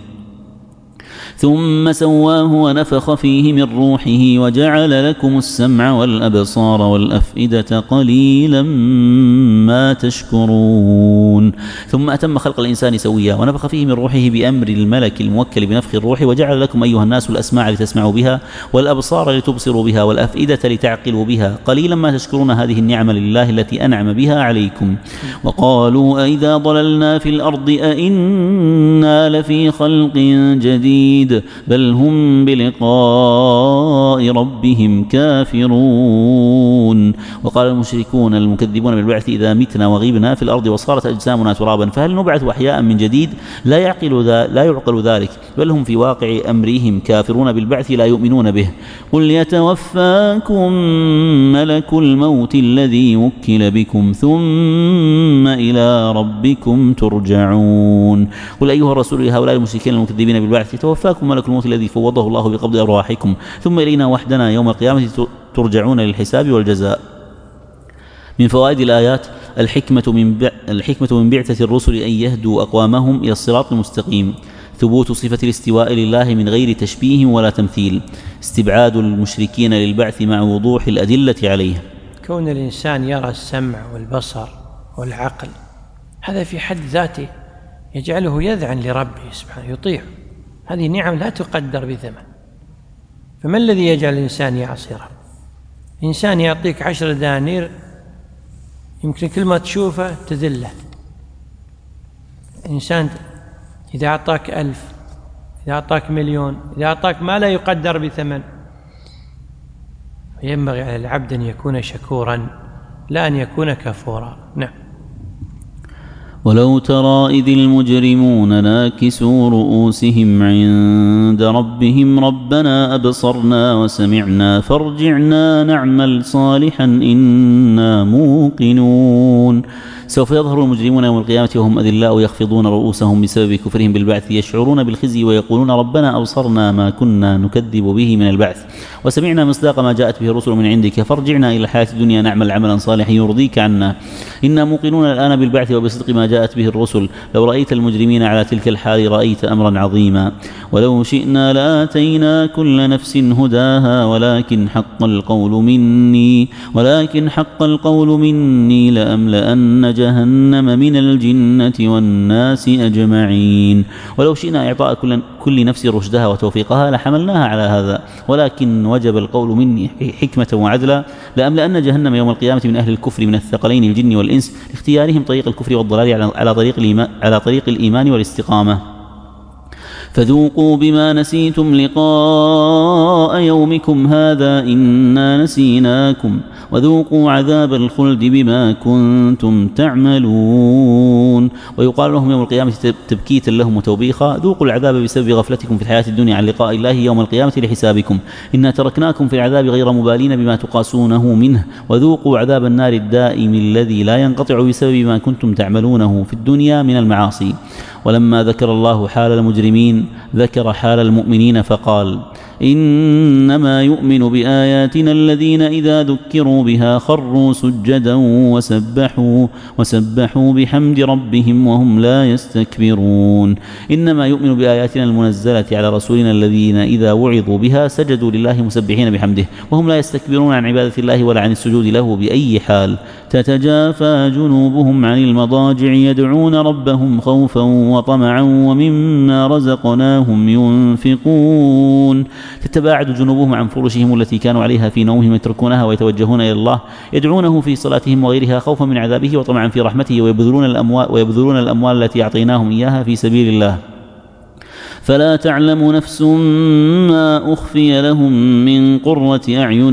B: ثم سواه ونفخ فيه من روحه وجعل لكم السمع والأبصار والأفئدة قليلا ما تشكرون. ثم أتم خلق الإنسان سويا ونفخ فيه من روحه بأمر الملك الموكل بنفخ الروح، وجعل لكم أيها الناس الأسماع لتسمعوا بها والأبصار لتبصروا بها والأفئدة لتعقلوا بها، قليلا ما تشكرون هذه النعمة لله التي أنعم بها عليكم. وقالوا أئذا ضللنا في الأرض أئنا لفي خلق جديد بل هم بلقاء ربهم كافرون. وقال المشركون المكذبون بالبعث إذا متنا وغيبنا في الأرض وصارت أجسامنا ترابا فهل نبعث أحياء من جديد؟ لا يعقل ذا لا يعقل ذلك، بل هم في واقع أمرهم كافرون بالبعث لا يؤمنون به. قل يتوفاكم ملك الموت الذي وكل بكم ثم إلى ربكم ترجعون. قل أيها الرسول لهؤلاء المشركين المكذبين بالبعث يتوفاكم ملك الموت الذي فوضه الله بقبض أرواحكم ثم إلينا وحدنا يوم القيامة ترجعون للحساب والجزاء. من فوائد الآيات الحكمة من الحكمة من بعثة الرسل أن يهدوا أقوامهم إلى الصراط المستقيم، ثبوت صفة الاستواء لله من غير تشبيه ولا تمثيل، استبعاد المشركين للبعث مع وضوح الأدلة عليه.
A: كون الإنسان يرى السمع والبصر والعقل هذا في حد ذاته يجعله يذعن لربه سبحانه يطيع، هذه نعم لا تقدر بثمن. فما الذي يجعل الإنسان يعصي ربه؟ إنسان يعطيك عشر دنانير يمكن كل ما تشوفه تذله. إنسان إذا أعطاك ألف، إذا أعطاك مليون، إذا أعطاك ما لا يقدر بثمن، ينبغي على العبد أن يكون شكورا لا أن يكون كفورا. نعم.
B: ولو ترى إذ المجرمون ناكسوا رؤوسهم عند ربهم ربنا أبصرنا وسمعنا فارجعنا نعمل صالحا إنا موقنون. سوف يظهر المجرمون يوم القيامة وهم أذلاء يخفضون رؤوسهم بسبب كفرهم بالبعث، يشعرون بالخزي ويقولون ربنا أبصرنا ما كنا نكذب به من البعث وسمعنا مصداق ما جاءت به الرسل من عندك فارجعنا إلى الحياة الدنيا نعمل عملا صالحا يرضيك عنا إنا موقنون الآن بالبعث وبصدق ما جاءت به الرسل. لو رأيت المجرمين على تلك الحال رأيت أمرا عظيما. ولو شئنا لآتينا كل نفس هداها ولكن حق القول مني ولكن حق القول مني لأملأن جهنم من الجنة والناس أجمعين. ولو شئنا إعطاء كل, كل نفس رشدها وتوفيقها لحملناها على هذا ولكن وجب القول مني حكمة وعدلا لأملأن جهنم يوم القيامة من أهل الكفر من الثقلين الجن والإنس لاختيارهم طريق الكفر والضلال على طريق الإيمان, على طريق الإيمان والاستقامة. فذوقوا بما نسيتم لقاء يومكم هذا إنا نسيناكم وذوقوا عذاب الخلد بما كنتم تعملون. ويقال لهم يوم القيامة تبكيتا لهم وتوبيخا ذوقوا العذاب بسبب غفلتكم في الحياة الدنيا عن لقاء الله يوم القيامة لحسابكم إنا تركناكم في العذاب غير مبالين بما تقاسونه منه وذوقوا عذاب النار الدائم الذي لا ينقطع بسبب ما كنتم تعملونه في الدنيا من المعاصي. ولما ذكر الله حال المجرمين ذكر حال المؤمنين فقال إنما يؤمن بآياتنا الذين إذا ذكروا بها خروا سجدا وسبحوا, وسبحوا بحمد ربهم وهم لا يستكبرون. إنما يؤمن بآياتنا المنزلة على رسولنا الذين إذا وعظوا بها سجدوا لله مسبحين بحمده وهم لا يستكبرون عن عبادة الله ولا عن السجود له بأي حال. تتجافى جنوبهم عن المضاجع يدعون ربهم خوفا وطمعا ومما رزقناهم ينفقون. تتباعد جنوبهم عن فرشهم التي كانوا عليها في نومهم يتركونها ويتوجهون إلى الله يدعونه في صلاتهم وغيرها خوفا من عذابه وطمعا في رحمته ويبذلون الأموال, ويبذلون الأموال التي أعطيناهم إياها في سبيل الله. فلا تعلم نفس ما أخفي لهم من قرة أعين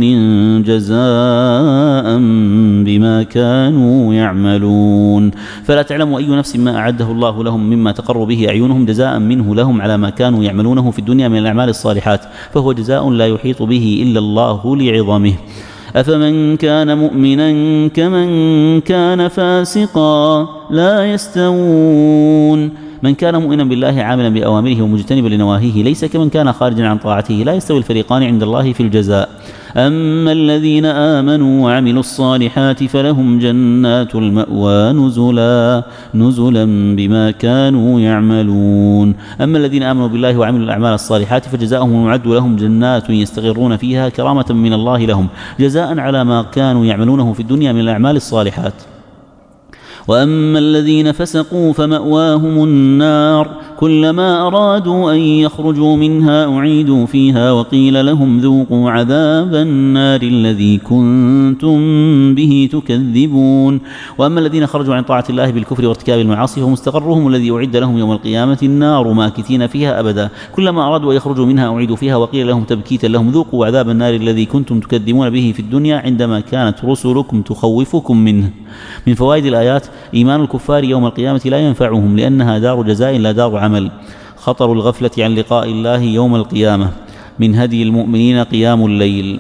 B: جزاء بما كانوا يعملون. فلا تعلم أي نفس ما أعده الله لهم مما تقر به أعينهم جزاء منه لهم على ما كانوا يعملونه في الدنيا من الأعمال الصالحات، فهو جزاء لا يحيط به إلا الله لعظمه. أفمن كان مؤمنا كمن كان فاسقا لا يستوون. من كان مؤمنا بالله عاملا بأوامره ومجتنبا لنواهيه ليس كمن كان خارجا عن طاعته، لا يستوي الفريقان عند الله في الجزاء. أما الذين آمنوا وعملوا الصالحات فلهم جنات المأوى نزلا نزلا بما كانوا يعملون. أما الذين آمنوا بالله وعملوا الأعمال الصالحات فجزاؤهم يعد لهم جنات يستقرون فيها كرامة من الله لهم جزاء على ما كانوا يعملونه في الدنيا من الأعمال الصالحات. وأما الذين فسقوا فمأواهم النار كلما أرادوا أن يخرجوا منها أعيدوا فيها وقيل لهم ذوقوا عذاب النار الذي كنتم به تكذبون. وأما الذين خرجوا عن طاعة الله بالكفر وارتكاب المعاصي فمستقرهم الذي أعد لهم يوم القيامة النار ماكثين فيها أبدا كلما أرادوا أن يخرجوا منها أعيدوا فيها وقيل لهم تبكيتا لهم ذوقوا عذاب النار الذي كنتم تكذبون به في الدنيا عندما كانت رسلكم تخوفكم منه. من فوائد الآيات إيمان الكفار يوم القيامة لا ينفعهم لأنها دار جزاء لا دار عمل. خطر الغفلة عن لقاء الله يوم القيامة. من هدي المؤمنين قيام الليل.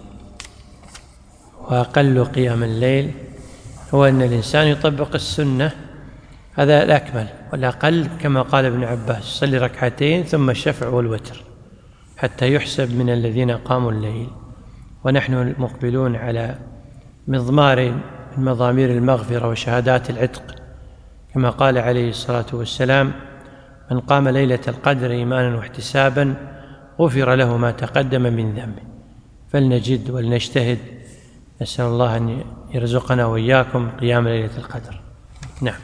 A: وأقل قيام الليل هو أن الإنسان يطبق السنة، هذا الأكمل، والأقل كما قال ابن عباس صلي ركعتين ثم الشفع والوتر حتى يحسب من الذين قاموا الليل. ونحن مقبلون على مضمار من مضامير المغفرة وشهادات العتق كما قال عليه الصلاة والسلام من قام ليلة القدر إيمانا واحتسابا غفر له ما تقدم من ذنبه. فلنجد ولنجتهد، نسأل الله أن يرزقنا وإياكم قيام ليلة القدر. نعم.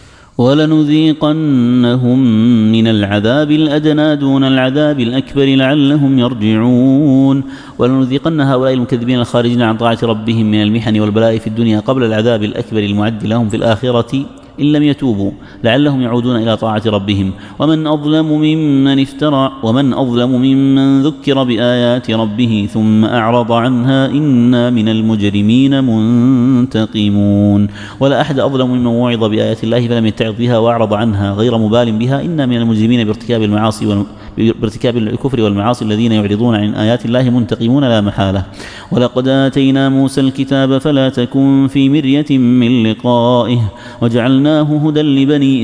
B: ولنذيقنهم من العذاب الأدنى دون العذاب الأكبر لعلهم يرجعون. ولنذيقن هؤلاء المكذبين الخارجين عن طاعة ربهم من المحن والبلاء في الدنيا قبل العذاب الأكبر المعد لهم في الآخرة إن لم يتوبوا لعلهم يعودون إلى طاعة ربهم. ومن أظلم ممن افترى ومن أظلم ممن ذكر بآيات ربه ثم أعرض عنها إنا من المجرمين منتقمون. ولا أحد أظلم ممن وعظ بآيات الله فلم يتعظ بها وأعرض عنها غير مبال بها إنا من المجرمين بارتكاب المعاصي والم... بارتكاب الكفر والمعاصي الذين يعرضون عن آيات الله منتقمون لا محالة. ولقد آتينا موسى الكتاب فلا تكن في مرية من لقائه وجعلناه هدى لبني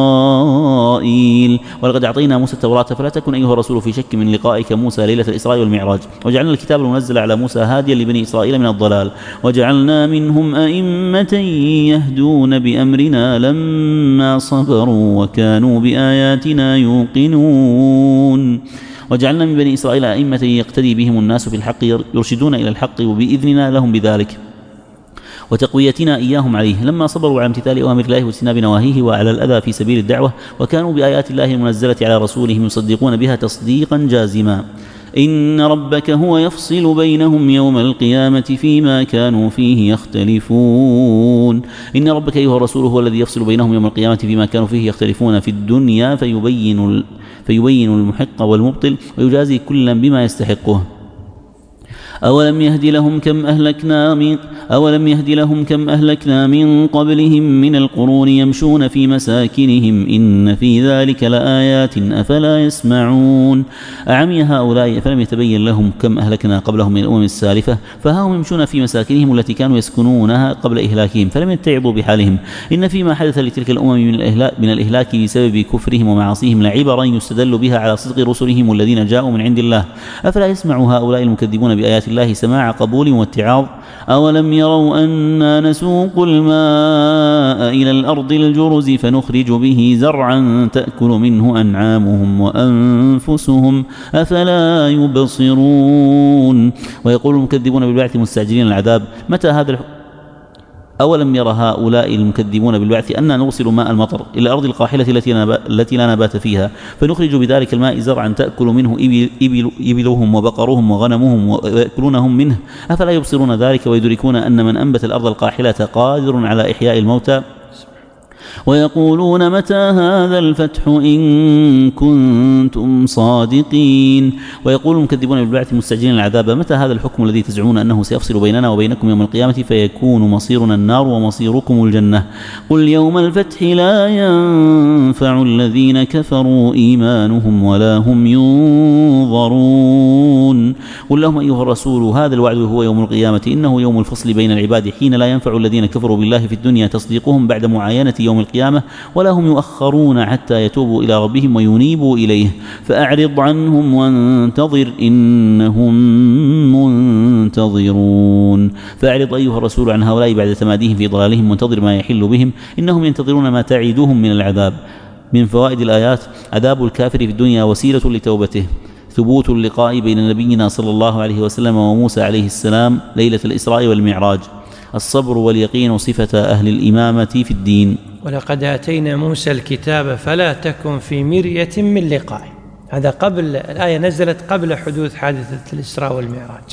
B: إسرائيل. ولقد أعطينا موسى التوراة فلا تكن أيها الرسول في شك من لقائك موسى ليلة الإسراء والمعراج. وجعلنا الكتاب المنزل على موسى هاديا لبني إسرائيل من الضلال وجعلنا منهم أئمة يهدون بأمرنا لما صبروا وكانوا بآياتنا يوقنون. وجعلنا من بني إسرائيل أئمة يقتدي بهم الناس في الحق يرشدون إلى الحق وبإذننا لهم بذلك وتقويتنا إياهم عليه لما صبروا على امتثال أوامر الله واجتناب نواهيه وعلى الأذى في سبيل الدعوة وكانوا بآيات الله المنزلة على رسولهم يصدقون بها تصديقا جازما. إن ربك هو يفصل بينهم يوم القيامة فيما كانوا فيه يختلفون. إن ربك أيها الرسول هو الذي يفصل بينهم يوم القيامة فيما كانوا فيه يختلفون في الدنيا فيبين, فيبين المحق والمبطل ويجازي كلا بما يستحقه. أولم يهد لهم كم أهلكنا من أولم يهد لهم كم أهلكنا من قبلهم من القرون يمشون في مساكنهم إن في ذلك لآيات أفلا يسمعون. أعمي هؤلاء فلم يتبين لهم كم أهلكنا قبلهم من الأمم السالفة فهم يمشون في مساكنهم التي كانوا يسكنونها قبل إهلاكهم فلم يتعظوا بحالهم. إن فيما حدث لتلك الأمم من الإهلاك, من الإهلاك بسبب كفرهم ومعاصيهم لعبرا يستدل بها على صدق رسلهم الذين جاءوا من عند الله. أفلا يسمع هؤلاء المكذبون بآيات الله سماع قبول واتعاظ. أولم يروا أنا نسوق الماء إلى الأرض الجرز فنخرج به زرعا تأكل منه أنعامهم وأنفسهم أفلا يبصرون. ويقول المكذبون بالبعث مستعجلين العذاب متى هذا الحكم. أولم يرى هؤلاء المكذبون بالبعث أننا نرسل ماء المطر إلى الأرض القاحلة التي لا نبات فيها فنخرج بذلك الماء زرعا تأكل منه إبل إبلهم وبقرهم وغنمهم ويأكلونهم منه أفلا يبصرون ذلك ويدركون أن من أنبت الأرض القاحلة قادر على إحياء الموتى. ويقولون متى هذا الفتح إن كنتم صادقين. ويقول المكذبون بالبعث مستعجلين العذاب متى هذا الحكم الذي تزعمون أنه سيفصل بيننا وبينكم يوم القيامة فيكون مصيرنا النار ومصيركم الجنة. قل يوم الفتح لا ينفع الذين كفروا إيمانهم ولا هم ينظرون. قل لهم أيها الرسول هذا الوعد هو يوم القيامة إنه يوم الفصل بين العباد حين لا ينفع الذين كفروا بالله في الدنيا تصديقهم بعد معاينة يوم القيامة ولا هم يؤخرون حتى يتوبوا إلى ربهم وينيبوا إليه فأعرض عنهم وانتظر إنهم منتظرون. فأعرض أيها الرسول عن هؤلاء بعد تماديهم في ضلالهم وانتظر ما يحل بهم إنهم ينتظرون ما تعيدهم من العذاب. من فوائد الآيات عذاب الكافر في الدنيا وسيلة لتوبته، ثبوت اللقاء بين نبينا صلى الله عليه وسلم وموسى عليه السلام ليلة الإسراء والمعراج، الصبر واليقين صفة أهل الإمامة في الدين.
A: ولقد آتينا موسى الكتاب فلا تكن في مرية من لقائه. هذا قبل الآية نزلت قبل حدوث حادثة الإسراء والمعراج.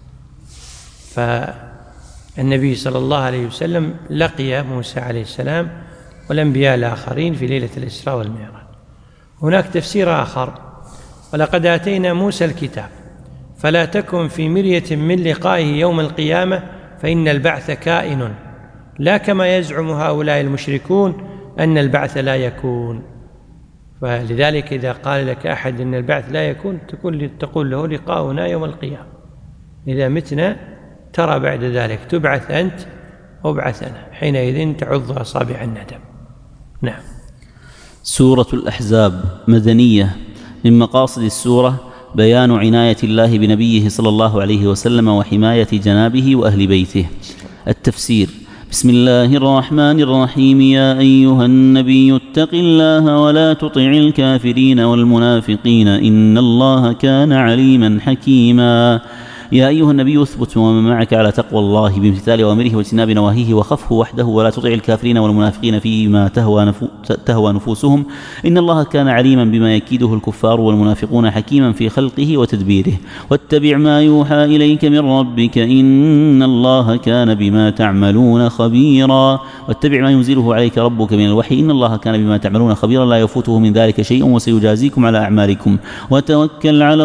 A: فالنبي صلى الله عليه وسلم لقي موسى عليه السلام والأنبياء الآخرين في ليلة الإسراء والمعراج. هناك تفسير آخر ولقد آتينا موسى الكتاب فلا تكن في مرية من لقائه يوم القيامة فإن البعث كائن لا كما يزعم هؤلاء المشركون أن البعث لا يكون. فلذلك إذا قال لك أحد أن البعث لا يكون تقول له لقاؤنا يوم القيامة، إذا متنا ترى بعد ذلك تبعث أنت وابعث أنا، حينئذ تعض أصابع الندم. نعم.
B: سورة الأحزاب مدنية. من مقاصد السورة بيان عناية الله بنبيه صلى الله عليه وسلم وحماية جنابه وأهل بيته. التفسير: بسم الله الرحمن الرحيم. يا أيها النبي اتق الله ولا تطع الكافرين والمنافقين إن الله كان عليما حكيما. يا أيها النبي اثبت ومن معك على تقوى الله بامتثال أوامره واجتناب نواهيه وخفه وحده ولا تطع الكافرين والمنافقين فيما تهوى, نفو تهوى نفوسهم إن الله كان عليما بما يكيده الكفار والمنافقون حكيما في خلقه وتدبيره. واتبع ما يوحى إليك من ربك إن الله كان بما تعملون خبيرا. واتبع ما ينزله عليك ربك من الوحي إن الله كان بما تعملون خبيرا لا يفوته من ذلك شيء وسيجازيكم على أعمالكم. وتوكل على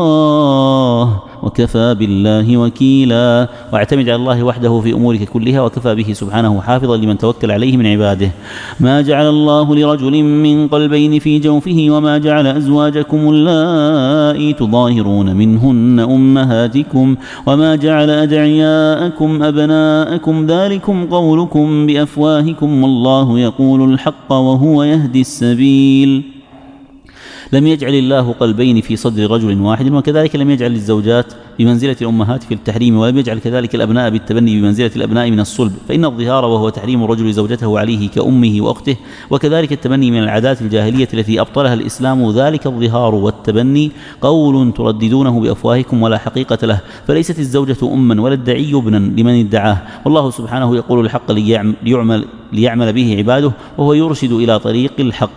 B: الله وكفى بالله وكيلا. واعتمد على الله وحده في أمورك كلها وكفى به سبحانه حافظا لمن توكل عليه من عباده. ما جعل الله لرجل من قلبين في جوفه وما جعل أزواجكم اللائي تظاهرون منهن أمهاتكم وما جعل أدعياءكم أبناءكم ذلكم قولكم بأفواهكم والله يقول الحق وهو يهدي السبيل. لم يجعل الله قلبين في صدر رجل واحد وكذلك لم يجعل الزوجات بمنزلة الأمهات في التحريم ولم يجعل كذلك الأبناء بالتبني بمنزلة الأبناء من الصلب، فإن الظهار وهو تحريم الرجل زوجته عليه كأمه وأخته وكذلك التبني من العادات الجاهلية التي أبطلها الإسلام ذلك الظهار والتبني قول ترددونه بأفواهكم ولا حقيقة له، فليست الزوجة أما ولا الدعي ابنا لمن ادعاه، والله سبحانه يقول الحق ليعمل, ليعمل به عباده وهو يرشد إلى طريق الحق.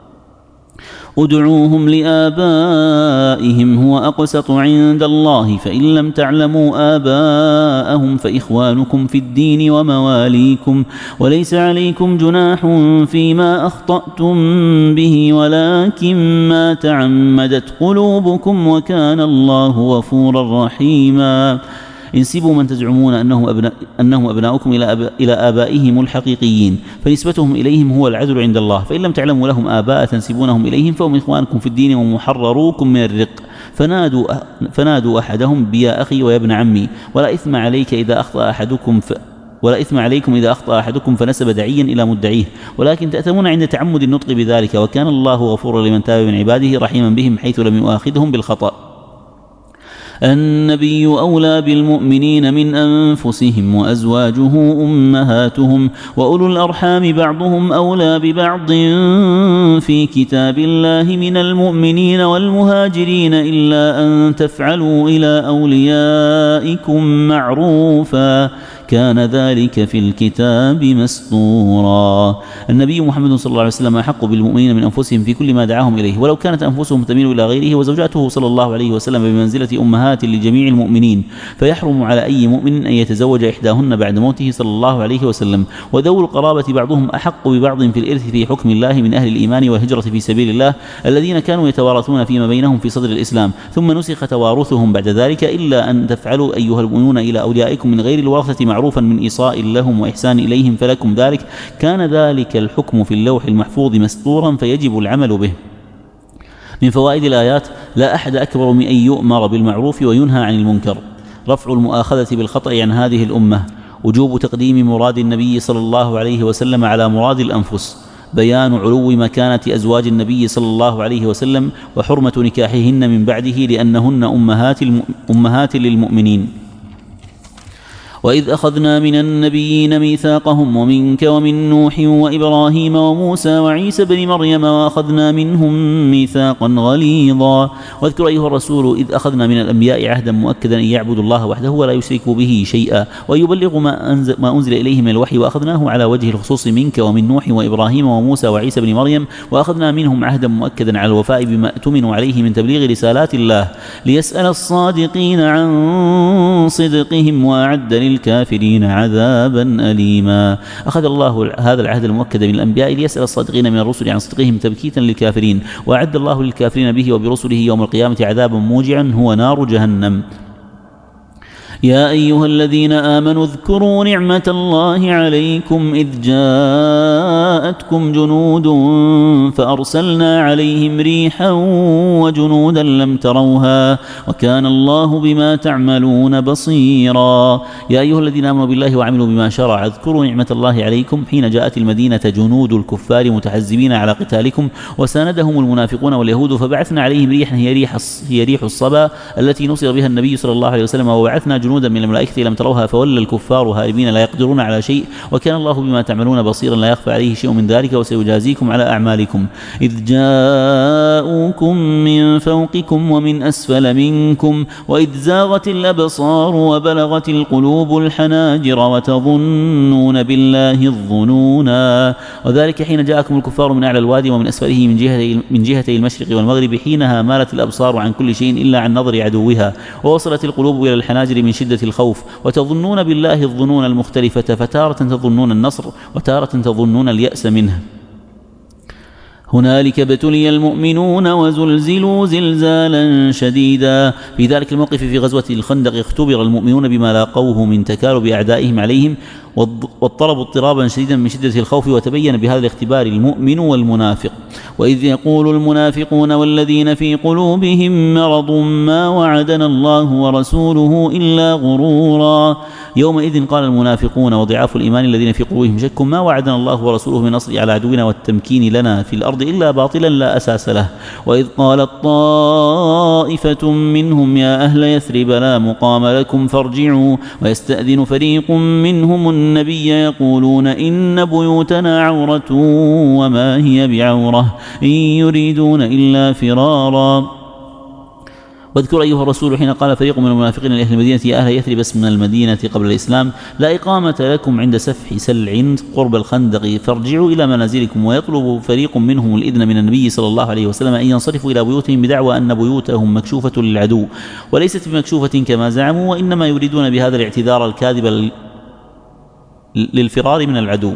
B: ادعوهم لآبائهم هو أقسط عند الله فإن لم تعلموا آباءهم فإخوانكم في الدين ومواليكم وليس عليكم جناح فيما أخطأتم به ولكن ما تعمدت قلوبكم وكان الله غفورا رحيما. انسبوا من تزعمون أنهم, أبناء أنهم أبناؤكم إلى, أب... إلى آبائهم الحقيقيين فنسبتهم إليهم هو العدل عند الله، فإن لم تعلموا لهم آباء تنسبونهم إليهم فهم إخوانكم في الدين ومحرروكم من الرق فنادوا, أ... فنادوا أحدهم بيا أخي ويا ابن عمي ولا إثم عليك إذا أخطأ أحدكم ف... ولا إثم عليكم إذا أخطأ أحدكم فنسب دعيا إلى مدعيه ولكن تأثمون عند تعمد النطق بذلك وكان الله غفورا لمن تاب من عباده رحيما بهم حيث لم يؤاخذهم بالخطأ. النبي أولى بالمؤمنين من أنفسهم وأزواجه أمهاتهم وأولو الأرحام بعضهم أولى ببعض في كتاب الله من المؤمنين والمهاجرين إلا أن تفعلوا إلى أوليائكم معروفا كان ذلك في الكتاب مسطورا. النبي محمد صلى الله عليه وسلم أحق بالمؤمنين من أنفسهم في كل ما دعاهم إليه ولو كانت أنفسهم تميل إلى غيره وزوجاته صلى الله عليه وسلم بمنزلة أمهات أمهات لجميع المؤمنين، فيحرم على أي مؤمن أن يتزوج إحداهن بعد موته صلى الله عليه وسلم. وذوي القرابة بعضهم أحق ببعض في الإرث في حكم الله من أهل الإيمان والهجرة في سبيل الله الذين كانوا يتوارثون فيما بينهم في صدر الإسلام، ثم نسخ توارثهم بعد ذلك، إلا أن تفعلوا أيها المؤمنون إلى أوليائكم من غير الورثة معروفا من إيصاء لهم وإحسان إليهم فلكم ذلك، كان ذلك الحكم في اللوح المحفوظ مسطورا فيجب العمل به. من فوائد الآيات: لا أحد أكبر من أن يؤمر بالمعروف وينهى عن المنكر، رفع المؤاخذة بالخطأ عن هذه الأمة، وجوب تقديم مراد النبي صلى الله عليه وسلم على مراد الأنفس، بيان علو مكانة أزواج النبي صلى الله عليه وسلم وحرمة نكاحهن من بعده لأنهن أمهات, أمهات للمؤمنين. وإذ أخذنا من النبيين ميثاقهم ومنك ومن نوح وإبراهيم وموسى وعيسى بن مريم وأخذنا منهم ميثاقا غليظا. واذكر أيها الرسول إذ أخذنا من الأنبياء عهدا مؤكدا أن يعبدوا الله وحده ولا يشركوا به شيئا ويبلغوا ما أنزل, ما أنزل إليه من الوحي، وأخذناه على وجه الخصوص منك ومن نوح وإبراهيم وموسى وعيسى بن مريم، وأخذنا منهم عهدا مؤكدا على الوفاء بما اؤتمنوا عليه من تبليغ رسالات الله ليسأل الصادقين عن صدقهم وأعد للكافرين عذابا أليما. أخذ الله هذا العهد المؤكد من الأنبياء ليسأل الصادقين من الرسل عن صدقهم تبكيتا للكافرين، وأعد الله للكافرين به وبرسله يوم القيامة عذابا موجعا هو نار جهنم. يا أيها الذين آمنوا اذكروا نعمة الله عليكم إذ جاءتكم جنود فأرسلنا عليهم ريحا وجنودا لم تروها وكان الله بما تعملون بصيرا. يا أيها الذين آمنوا بالله وعملوا بما شرع اذكروا نعمة الله عليكم حين جاءت المدينة جنود الكفار متحزبين على قتالكم وساندهم المنافقون واليهود، فبعثنا عليهم ريحا هي ريح هي ريح الصبا التي نصر بها النبي صلى الله عليه وسلم، وبعثنا جنودا من الملائكة لم تروها فولى الكفار هاربين لا يقدرون على شيء وكان الله بما تعملون بصيرا لا يخفى عليه شيء من ذلك وسيجازيكم على أعمالكم. إذ جاءوكم من فوقكم ومن أسفل منكم وإذ زاغت الأبصار وبلغت القلوب الحناجر وتظنون بالله الظنونا، وذلك حين جاءكم الكفار من أعلى الوادي ومن أسفله من جهة من جهتي المشرق والمغرب، حينها مالت الأبصار عن كل شيء إلا عن نظر عدوها ووصلت القلوب إلى الحناجر من شدة الخوف، وتظنون بالله الظنون المختلفة، فتارة تظنون النصر وتارة تظنون اليأس منه. هنالك ابتلي المؤمنون وزلزلوا زلزالا شديدا. في ذلك الموقف في غزوة الخندق اختبر المؤمنون بما لاقوه من تكالب أعدائهم عليهم واضطربوا اضطرابا شديدا من شدة الخوف، وتبين بهذا الاختبار المؤمن والمنافق. وإذ يقول المنافقون والذين في قلوبهم مرض ما وعدنا الله ورسوله إلا غرورا. يومئذ قال المنافقون وضعاف الإيمان الذين في قلوبهم شك ما وعدنا الله ورسوله من نصر على عدونا والتمكين لنا في الأرض إلا باطلا لا أساس له. وإذ قالت طائفة منهم يا أهل يثرب لا مقام لكم فارجعوا ويستأذن فريق منهم النبي يقولون إن بيوتنا عورة وما هي بعورة إن يريدون إلا فرارا. واذكر أيها الرسول حين قال فريق من المنافقين لأهل المدينة يا أهل يثرب اسم المدينة قبل الإسلام لا إقامة لكم عند سفح سلع قرب الخندق فارجعوا إلى منازلكم، ويطلب فريق منهم الإذن من النبي صلى الله عليه وسلم أن ينصرفوا إلى بيوتهم بدعوى أن بيوتهم مكشوفة للعدو وليست بمكشوفة كما زعموا، وإنما يريدون بهذا الاعتذار الكاذب للفرار من العدو.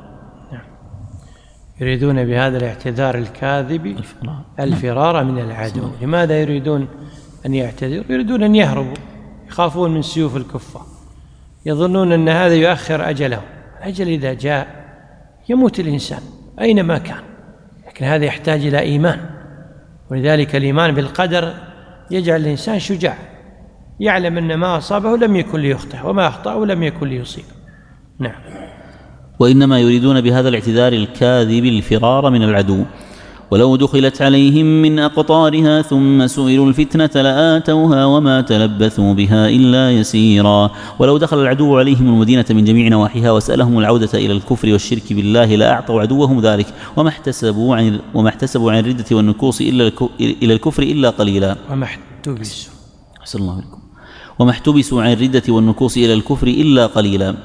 A: يريدون بهذا الاعتذار الكاذب الفرار من العدو. لماذا يريدون أن يعتذروا؟ يريدون أن يهربوا، يخافون من سيوف الكفار، يظنون أن هذا يؤخر أجلهم. الأجل إذا جاء يموت الإنسان أينما كان، لكن هذا يحتاج إلى إيمان، ولذلك الإيمان بالقدر يجعل الإنسان شجاع، يعلم أن ما أصابه لم يكن ليخطئ وما أخطأه لم يكن ليصيب. نعم.
B: وإنما يريدون بهذا الاعتذار الكاذب الفرار من العدو. ولو دخلت عليهم من أقطارها ثم سئلوا الفتنة لآتوها وما تلبثوا بها إلا يسيرا. ولو دخل العدو عليهم المدينة من جميع نواحيها وسألهم العودة إلى الكفر والشرك بالله لأعطوا عدوهم ذلك وما احتسبوا عن وما احتسبوا عن الردة والنكوص إلا إلى الكفر إلا قليلا.
A: وما احتبسوا
B: أحسن الله عليكم. وما احتبسوا عن الردة والنكوص إلى الكفر إلا قليلا.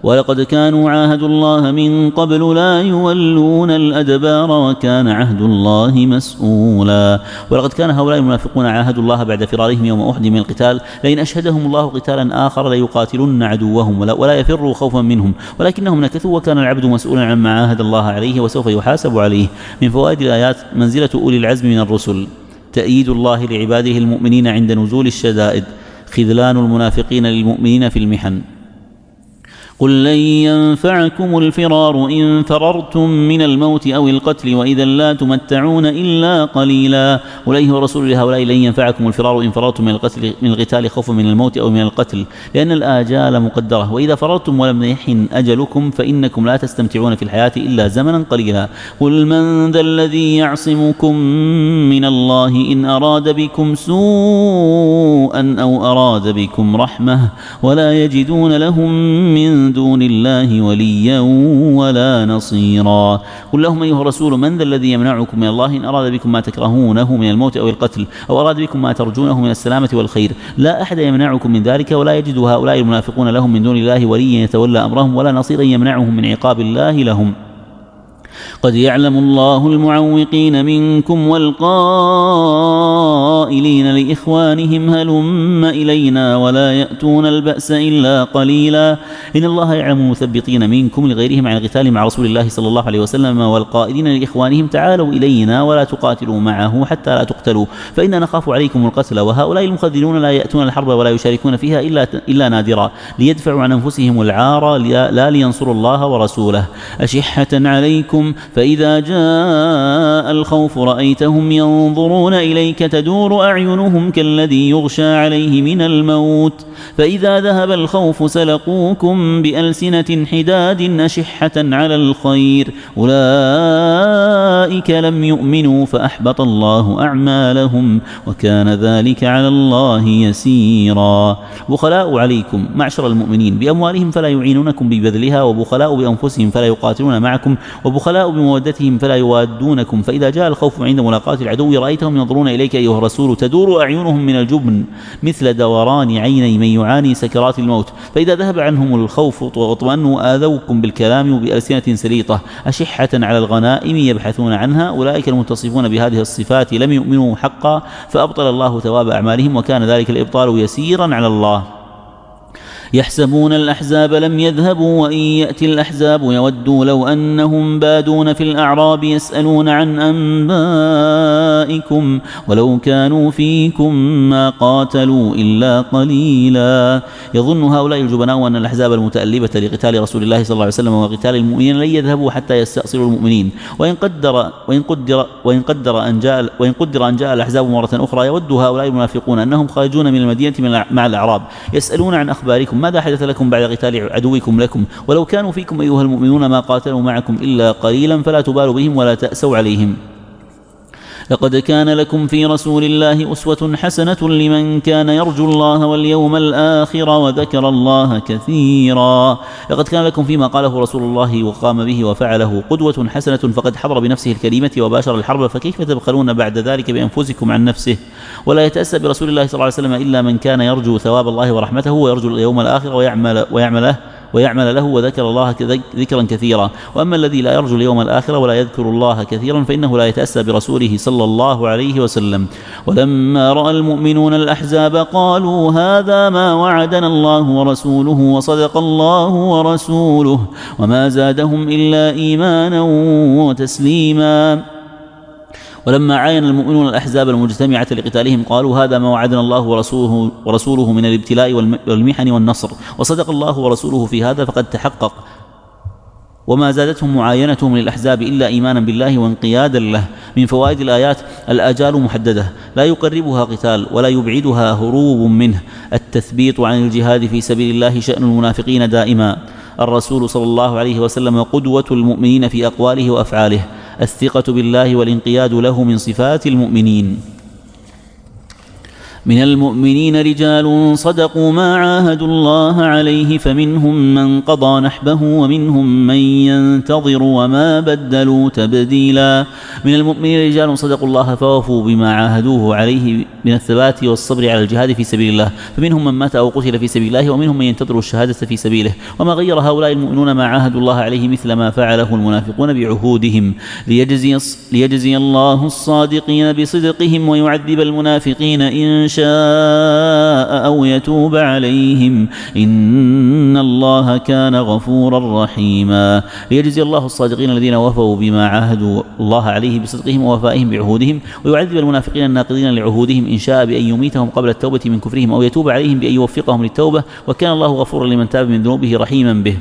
B: ولقد كانوا عاهدوا الله من قبل لا يولون الأدبار وكان عهد الله مسؤولا. ولقد كان هؤلاء المنافقون عاهدوا الله بعد فرارهم يوم أحد من القتال لئن أشهدهم الله قتالا آخر ليقاتلن عدوهم ولا, ولا يفروا خوفا منهم، ولكنهم نكثوا وكان العبد مسؤولا عما عاهد الله عليه وسوف يحاسب عليه. من فوائد الآيات منزلة أولي العزم من الرسل، تأييد الله لعباده المؤمنين عند نزول الشدائد، خذلان المنافقين للمؤمنين في المحن. قل لن ينفعكم الفرار إن فررتم من الموت أو القتل وإذا لا تمتعون إلا قليلا. أولئك ورسول لهؤلاء لن ينفعكم الفرار إن فررتم من القتل من القتال خوفا من الموت أو من القتل، لأن الآجال مقدرة، وإذا فررتم ولم يحن أجلكم فإنكم لا تستمتعون في الحياة إلا زمنا قليلا. قل من ذا الذي يعصمكم من الله إن أراد بكم سوءا أو أراد بكم رحمة ولا يجدون لهم من دون الله وليا ولا نصيرا. قل لهم أيها الرسول من ذا الذي يمنعكم من الله إن أراد بكم ما تكرهونه من الموت أو القتل أو أراد بكم ما ترجونه من السلامة والخير؟ لا أحد يمنعكم من ذلك، ولا يجد هؤلاء المنافقون لهم من دون الله وليا يتولى أمرهم ولا نصيرا يمنعهم من عقاب الله لهم. قد يعلم الله المعوقين منكم والقائلين لإخوانهم هلم إلينا ولا يأتون البأس إلا قليلا. إن الله يعلم المثبطين منكم لغيرهم عن القتال مع رسول الله صلى الله عليه وسلم والقائلين لإخوانهم تعالوا إلينا ولا تقاتلوا معه حتى لا تقتلوا فإنا نخاف عليكم القتل. وهؤلاء المخذلون لا يأتون الحرب ولا يشاركون فيها إلا, إلا نادرا ليدفعوا عن أنفسهم العار لا لينصروا الله ورسوله. أشحة عليكم فإذا جاء الخوف رأيتهم ينظرون إليك تدور أعينهم كالذي يغشى عليه من الموت فإذا ذهب الخوف سلقوكم بألسنة حداد أشحة على الخير أولئك لم يؤمنوا فأحبط الله أعمالهم وكان ذلك على الله يسيرا. بخلاء عليكم معشر المؤمنين بأموالهم فلا يعينونكم ببذلها، وبخلاء بأنفسهم فلا يقاتلون معكم، وبخلاء بمودتهم فلا يوادونكم. فإذا جاء الخوف عند ملاقاة العدو رأيتهم ينظرون إليك أيها الرسول تدور أعينهم من الجبن مثل دوران عيني من يعاني سكرات الموت، فإذا ذهب عنهم الخوف واطمأنوا آذوكم بالكلام بألسنة سليطة أشحة على الغنائم يبحثون عنها. أولئك المتصفون بهذه الصفات لم يؤمنوا حقا فأبطل الله ثواب أعمالهم وكان ذلك الإبطال يسيرا على الله. يحسبون الأحزاب لم يذهبوا وإن يأتي الأحزاب يودوا لو أنهم بادون في الأعراب يسألون عن أنبائكم ولو كانوا فيكم ما قاتلوا إلا قليلا. يظن هؤلاء الجبناء أن الأحزاب المتألبة لقتال رسول الله صلى الله عليه وسلم وقتال المؤمنين لن يذهبوا حتى يستأصلوا المؤمنين، وإن قدر وإن قدر وإن قدر أن جاء وإن قدر أن جاء الأحزاب مرة أخرى يود هؤلاء المنافقون أنهم خارجون من المدينة مع الأعراب يسألون عن أخباركم ماذا حدث لكم بعد قتال عدوكم لكم ولو كانوا فيكم أيها المؤمنون ما قاتلوا معكم إلا قليلا فلا تبالوا بهم ولا تأسوا عليهم. لقد كان لكم في رسول الله أسوة حسنة لمن كان يرجو الله واليوم الآخر وذكر الله كثيرا. لقد كان لكم فيما قاله رسول الله وقام به وفعله قدوة حسنة فقد حضر بنفسه الكريمة وباشر الحرب، فكيف تبخلون بعد ذلك بأنفسكم عن نفسه؟ ولا يتأسى برسول الله صلى الله عليه وسلم إلا من كان يرجو ثواب الله ورحمته ويرجو اليوم الآخر ويعمل, ويعمل ويعمل له وذكر الله ذكرا كثيرا. وأما الذي لا يرجو اليوم الآخر ولا يذكر الله كثيرا فإنه لا يتأسى برسوله صلى الله عليه وسلم. ولما رأى المؤمنون الأحزاب قالوا هذا ما وعدنا الله ورسوله وصدق الله ورسوله وما زادهم إلا إيمانا وتسليما. ولما عاين المؤمنون الأحزاب المجتمعة لقتالهم قالوا هذا ما وعدنا الله ورسوله, ورسوله من الابتلاء والمحن والنصر وصدق الله ورسوله في هذا فقد تحقق. وما زادتهم معاينتهم للأحزاب إلا إيمانا بالله وانقيادا له. من فوائد الآيات الآجال محددة لا يقربها قتال ولا يبعدها هروب منه. التثبيت عن الجهاد في سبيل الله شأن المنافقين دائما. الرسول صلى الله عليه وسلم قدوة المؤمنين في أقواله وأفعاله. الثقة بالله والانقياد له من صفات المؤمنين. من المؤمنين رجال صدقوا ما عاهدوا الله عليه فمنهم من قضى نحبه ومنهم من ينتظر وما بدلوا تبديلا. من المؤمنين رجال صدقوا الله فوفوا بما عاهدوه عليه من الثبات والصبر على الجهاد في سبيل الله، فمنهم من مات أو قتل في سبيل الله ومنهم من ينتظر الشهادة في سبيله. وما غير هؤلاء المؤمنون ما عاهدوا الله عليه مثل ما فعله المنافقون بعهودهم، ليجزي, ليجزي الله الصادقين بصدقهم ويعذب المنافقين إن شاء أو يتوب عليهم إن الله كان غفورا رحيما. ليجزي الله الصادقين الذين وفوا بما عاهدوا الله عليه بصدقهم ووفائهم بعهودهم، ويعذب المنافقين الناقضين لعهودهم إن شاء بأن يميتهم قبل التوبة من كفرهم أو يتوب عليهم بأن يوفقهم للتوبة، وكان الله غفورا لمن تاب من ذنوبه رحيما به.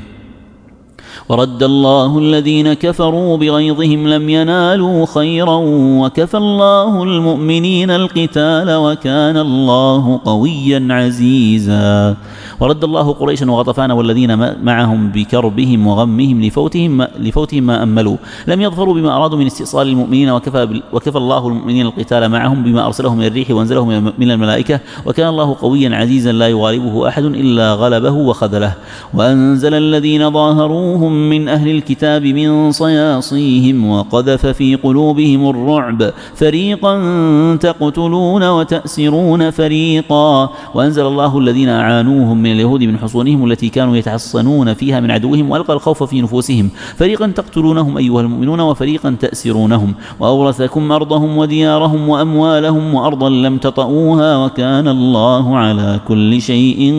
B: ورد الله الذين كفروا بغيظهم لم ينالوا خيرا وكفى الله المؤمنين القتال وكان الله قويا عزيزا. ورد الله قريشا وغطفان والذين معهم بكربهم وغمهم لفوتهم, لفوتهم ما أملوا، لم يظفروا بما أرادوا من استئصال المؤمنين، وكفى, وكفى الله المؤمنين القتال معهم بما أرسله من الريح وانزله من الملائكة، وكان الله قويا عزيزا لا يغالبه أحد إلا غلبه وخذله. وأنزل الذين ظاهروهم من أهل الكتاب من صياصيهم وقذف في قلوبهم الرعب فريقا تقتلون وتأسرون فريقا. وأنزل الله الذين أعانوهم من اليهود من حصونهم التي كانوا يتحصنون فيها من عدوهم، وألقى الخوف في نفوسهم، فريقا تقتلونهم أيها المؤمنون وفريقا تأسرونهم. وأورثكم أرضهم وديارهم وأموالهم وأرضا لم تطئوها وكان الله على كل شيء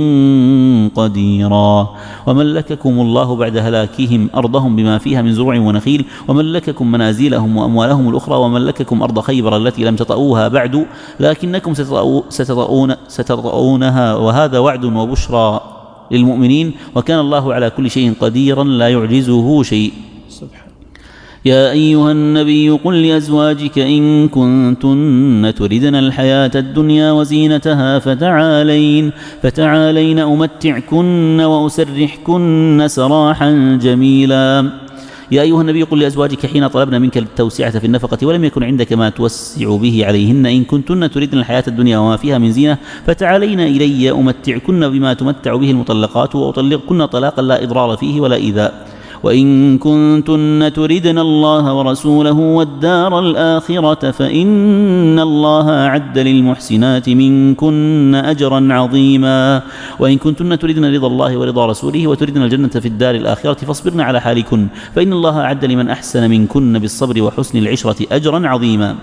B: قديرا. وملككم الله بعد هلاكهم أرضهم بما فيها من زروع ونخيل، وملككم منازلهم وأموالهم الأخرى، وملككم أرض خيبر التي لم تطئوها بعد لكنكم ستطؤون ستطؤونها، وهذا وعد وبشرى للمؤمنين، وكان الله على كل شيء قديرا لا يعجزه شيء. سبحانه. يا أيها النبي قل لأزواجك إن كنتن تردن الحياة الدنيا وزينتها فتعالين فتعالين أمتعكن وأسرحكن سراحا جميلا. يا أيها النبي قل لأزواجك حين طلبنا منك التوسعة في النفقة ولم يكن عندك ما توسع به عليهن إن كنتن تردن الحياة الدنيا وما فيها من زينة فتعالين إلي أمتعكن بما تمتع به المطلقات وأطلقكن طلاقا لا إضرار فيه ولا إيذاء. وإن كنتن تردن الله ورسوله والدار الآخرة فإن الله أعد للمحسنات منكن أجرا عظيما. وإن كنتن تردن رضا الله ورضا رسوله وتردن الجنة في الدار الآخرة فاصبرن على حالكن فإن الله أعد لمن أحسن منكن بالصبر وحسن العشرة أجرا عظيما.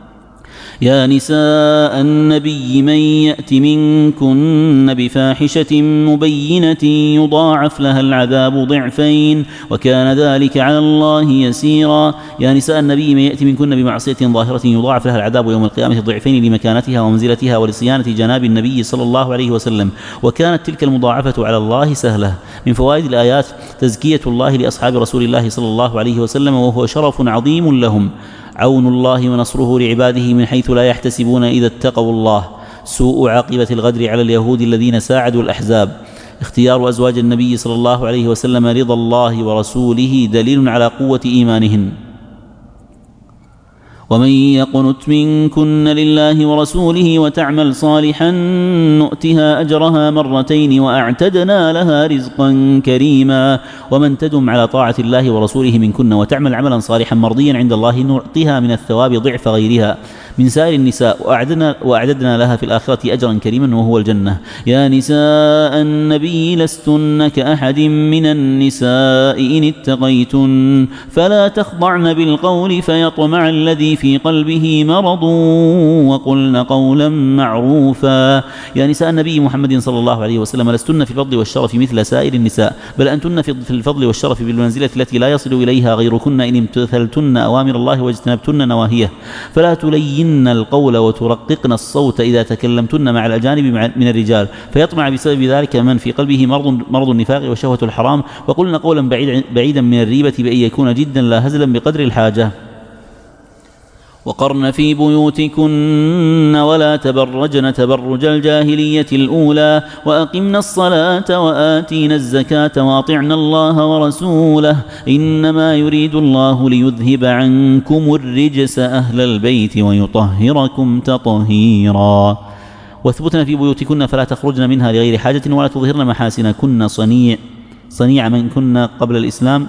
B: يا نساء النبي من يأت منكن بفاحشة مبينة يضاعف لها العذاب ضعفين وكان ذلك على الله يسيرا. يا نساء النبي من يأت منكن بمعصية ظاهرة يضاعف لها العذاب يوم القيامة ضعفين لمكانتها ومنزلتها ولصيانة جناب النبي صلى الله عليه وسلم، وكانت تلك المضاعفة على الله سهلة. من فوائد الآيات تزكية الله لأصحاب رسول الله صلى الله عليه وسلم وهو شرف عظيم لهم، عون الله ونصره لعباده من حيث لا يحتسبون إذا اتقوا الله، سوء عاقبة الغدر على اليهود الذين ساعدوا الأحزاب، اختيار أزواج النبي صلى الله عليه وسلم رضا الله ورسوله دليل على قوة إيمانهن. ومن يقنت منكن لله ورسوله وتعمل صالحا نؤتها أجرها مرتين وأعتدنا لها رزقا كريما. ومن تدم على طاعة الله ورسوله منكن وتعمل عملا صالحا مرضيا عند الله نعطيها من الثواب ضعف غيرها من سائر النساء وأعددنا, وأعددنا لها في الآخرة أجرا كريما وهو الجنة. يا نساء النبي لستن كأحد من النساء إن اتقيتن فلا تخضعن بالقول فيطمع الذي في قلبه مرض وقلن قولا معروفا. يا نساء النبي محمد صلى الله عليه وسلم لستن في الفضل والشرف مثل سائر النساء، بل أنتن في الفضل والشرف بالمنزلة التي لا يصل إليها غيركن إن امتثلتن أوامر الله واجتنبتن نواهيه. فلا تلين القول وترققن الصوت إذا تكلمتن مع الأجانب من الرجال فيطمع بسبب ذلك من في قلبه مرض, مرض النفاق وشهوة الحرام. وقلن قولا بعيدا, بعيدا من الريبة بأن يكون جدا لا هزلا بقدر الحاجة. وقرن في بيوتكن ولا تبرجن تبرج الجاهلية الأولى وأقمنا الصلاة وآتينا الزكاة وأطعنا الله ورسوله إنما يريد الله ليذهب عنكم الرجس أهل البيت ويطهركم تطهيرا. واثبتن في بيوتكن فلا تخرجن منها لغير حاجة ولا تظهرن محاسنكن صنيع صنيع من كنا قبل الإسلام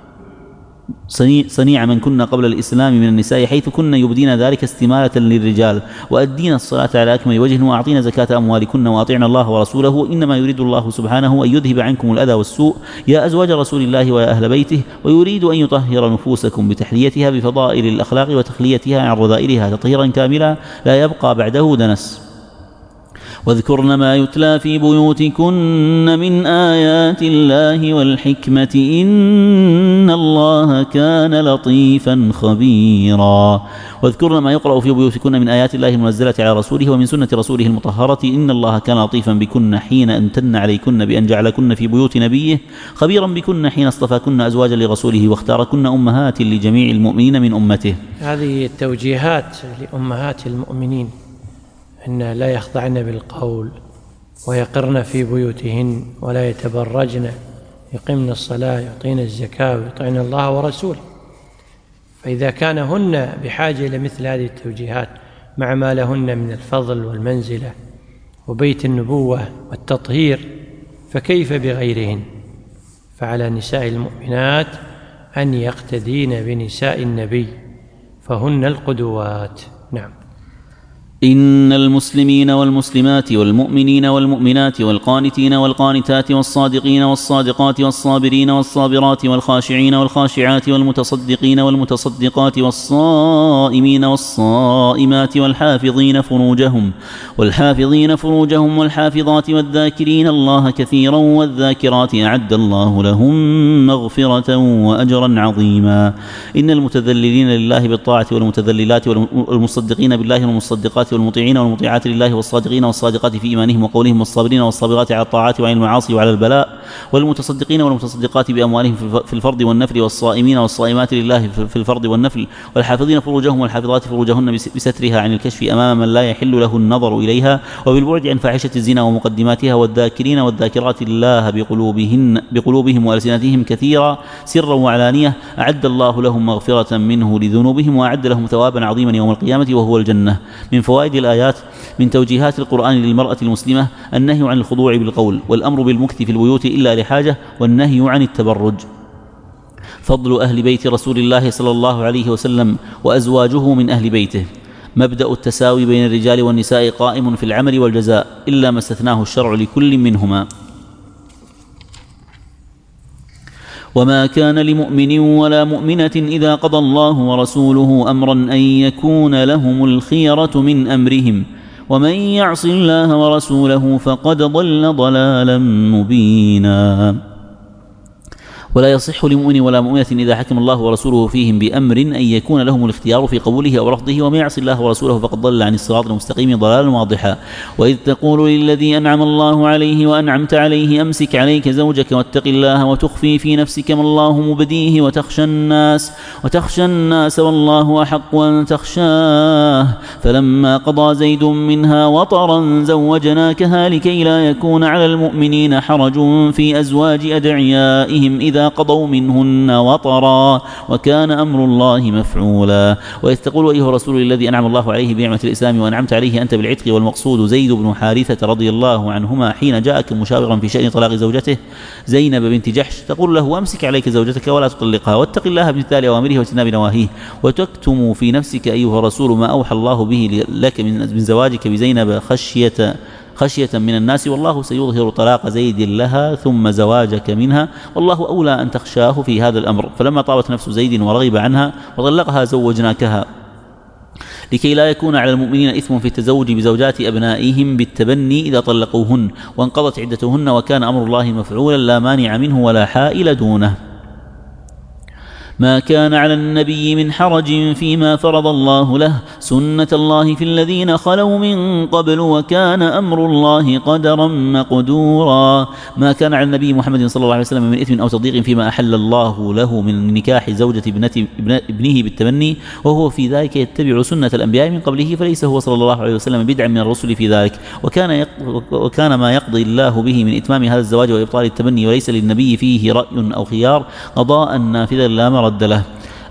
B: صنيع من كنا قبل الإسلام من النساء حيث كن يبدين ذلك استمالة للرجال، وأدين الصلاة على أكمل وجه، وأعطينا زكاة أموالكن، وأطعنا الله ورسوله، إنما يريد الله سبحانه أن يذهب عنكم الأذى والسوء يا أزواج رسول الله ويا أهل بيته، ويريد أن يطهر نفوسكم بتحليتها بفضائل الأخلاق وتخليتها عن رذائلها تطهيرا كاملا لا يبقى بعده دنس. واذكرن ما يتلى في بيوتكن من آيات الله والحكمة إن الله كان لطيفا خبيرا. واذكرن ما يقرأ في بيوتكن من آيات الله المنزلة على رسوله ومن سنة رسوله المطهرة إن الله كان لطيفا بكن حين امتن عليكن بأن جعلكن في بيوت نبيه، خبيرا بكن حين اصطفاكن أزواجا لرسوله واختاركن أمهات لجميع المؤمنين من أمته.
A: هذه التوجيهات لأمهات المؤمنين أن لا يخضعن بالقول ويقرن في بيوتهن ولا يتبرجن، يقمن الصلاة يعطين الزكاة ويطيعن الله ورسوله. فإذا كان هن بحاجة إلى مثل هذه التوجيهات مع ما لهن من الفضل والمنزلة وبيت النبوة والتطهير فكيف بغيرهن؟ فعلى نساء المؤمنات أن يقتدين بنساء النبي فهن القدوات. نعم.
B: إن المسلمين والمسلمات والمؤمنين والمؤمنات والقانتين والقانتات والصادقين والصادقات والصابرين والصابرات والخاشعين والخاشعات والمتصدقين والمتصدقات والصائمين والصائمات والحافظين فروجهم والحافظين فروجهم والحافظات والذاكرين الله كثيرا والذاكرات أعد الله لهم مغفرة وأجرا عظيما. إن المتذللين لله بالطاعة والمتذللات والمصدقين بالله والمصدقات والمطيعين والمطيعات لله والصادقين والصادقات في إيمانهم وقولهم والصابرين والصابرات على الطاعات وعن المعاصي وعلى البلاء والمتصدقين والمتصدقات بأموالهم في الفرض والنفل والصائمين والصائمات لله في الفرض والنفل والحافظين فروجهم والحافظات فروجهن بسترها عن الكشف أمام من لا يحل له النظر إليها وبالبعد عن فاحشة الزنا ومقدماتها والذاكرين والذاكرات الله بقلوبهن بقلوبهم وألسنتهم كثيرا سرا وعلانية أعد الله لهم مغفرة منه لذنوبهم وأعد لهم ثوابا عظيما يوم القيامة وهو الجنة. من فوائد الآيات من توجيهات القرآن للمرأة المسلمة النهي عن الخضوع بالقول والأمر بالمكث في البيوت إلا لحاجة والنهي عن التبرج. فضل أهل بيت رسول الله صلى الله عليه وسلم وأزواجه من أهل بيته. مبدأ التساوي بين الرجال والنساء قائم في العمل والجزاء إلا ما استثناه الشرع لكل منهما. وما كان لمؤمن ولا مؤمنة إذا قضى الله ورسوله أمرا أن يكون لهم الخيرة من أمرهم ومن يعص الله ورسوله فقد ضل ضلالا مبينا. ولا يصح لمؤمن ولا مؤمنة إذا حكم الله ورسوله فيهم بأمر أن يكون لهم الاختيار في قبوله أو رفضه ومن يعص الله ورسوله فقد ضل عن الصراط المستقيم ضلالا واضحا. وإذ تقول للذي أنعم الله عليه وأنعمت عليه أمسك عليك زوجك واتق الله وتخفي في نفسك ما الله مبديه وتخشى الناس وتخشى الناس والله أحق أن تخشاه فلما قضى زيد منها وطرا زوجناكها لكي لا يكون على المؤمنين حرج في أزواج أدعيائهم إذا قضوا منهن وطرا وكان أمر الله مفعولا. وإذ تقول أيها الرسول الذي أنعم الله عليه بنعمة الإسلام وأنعمت عليه أنت بالعتق والمقصود زيد بن حارثة رضي الله عنهما حين جاءك مشاورا في شأن طلاق زوجته زينب بنت جحش تقول له أمسك عليك زوجتك ولا تطلقها واتق الله بامتثال أوامره واجتناب نواهيه وتكتم في نفسك أيها الرسول ما أوحى الله به لك من زواجك بزينب خشية خشية من الناس والله سيظهر طلاق زيد لها ثم زواجك منها والله أولى أن تخشاه في هذا الأمر. فلما طابت نفس زيد ورغب عنها وطلقها زوجناكها لكي لا يكون على المؤمنين إثم في التزوج بزوجات أبنائهم بالتبني إذا طلقوهن وانقضت عدتهن وكان أمر الله مفعولا لا مانع منه ولا حائل دونه. ما كان على النبي من حرج فيما فرض الله له سنة الله في الذين خلوا من قبل وكان أمر الله قدرا مقدورا. ما كان على النبي محمد صلى الله عليه وسلم من إثم أو تضييق فيما أحل الله له من نكاح زوجة ابنه بالتبني وهو في ذلك يتبع سنة الأنبياء من قبله فليس هو صلى الله عليه وسلم بدعا من الرسل في ذلك وكان, يق... وكان ما يقضي الله به من إتمام هذا الزواج وإبطال التبني وليس للنبي فيه رأي أو خيار قضاء نافذا لا مرد له.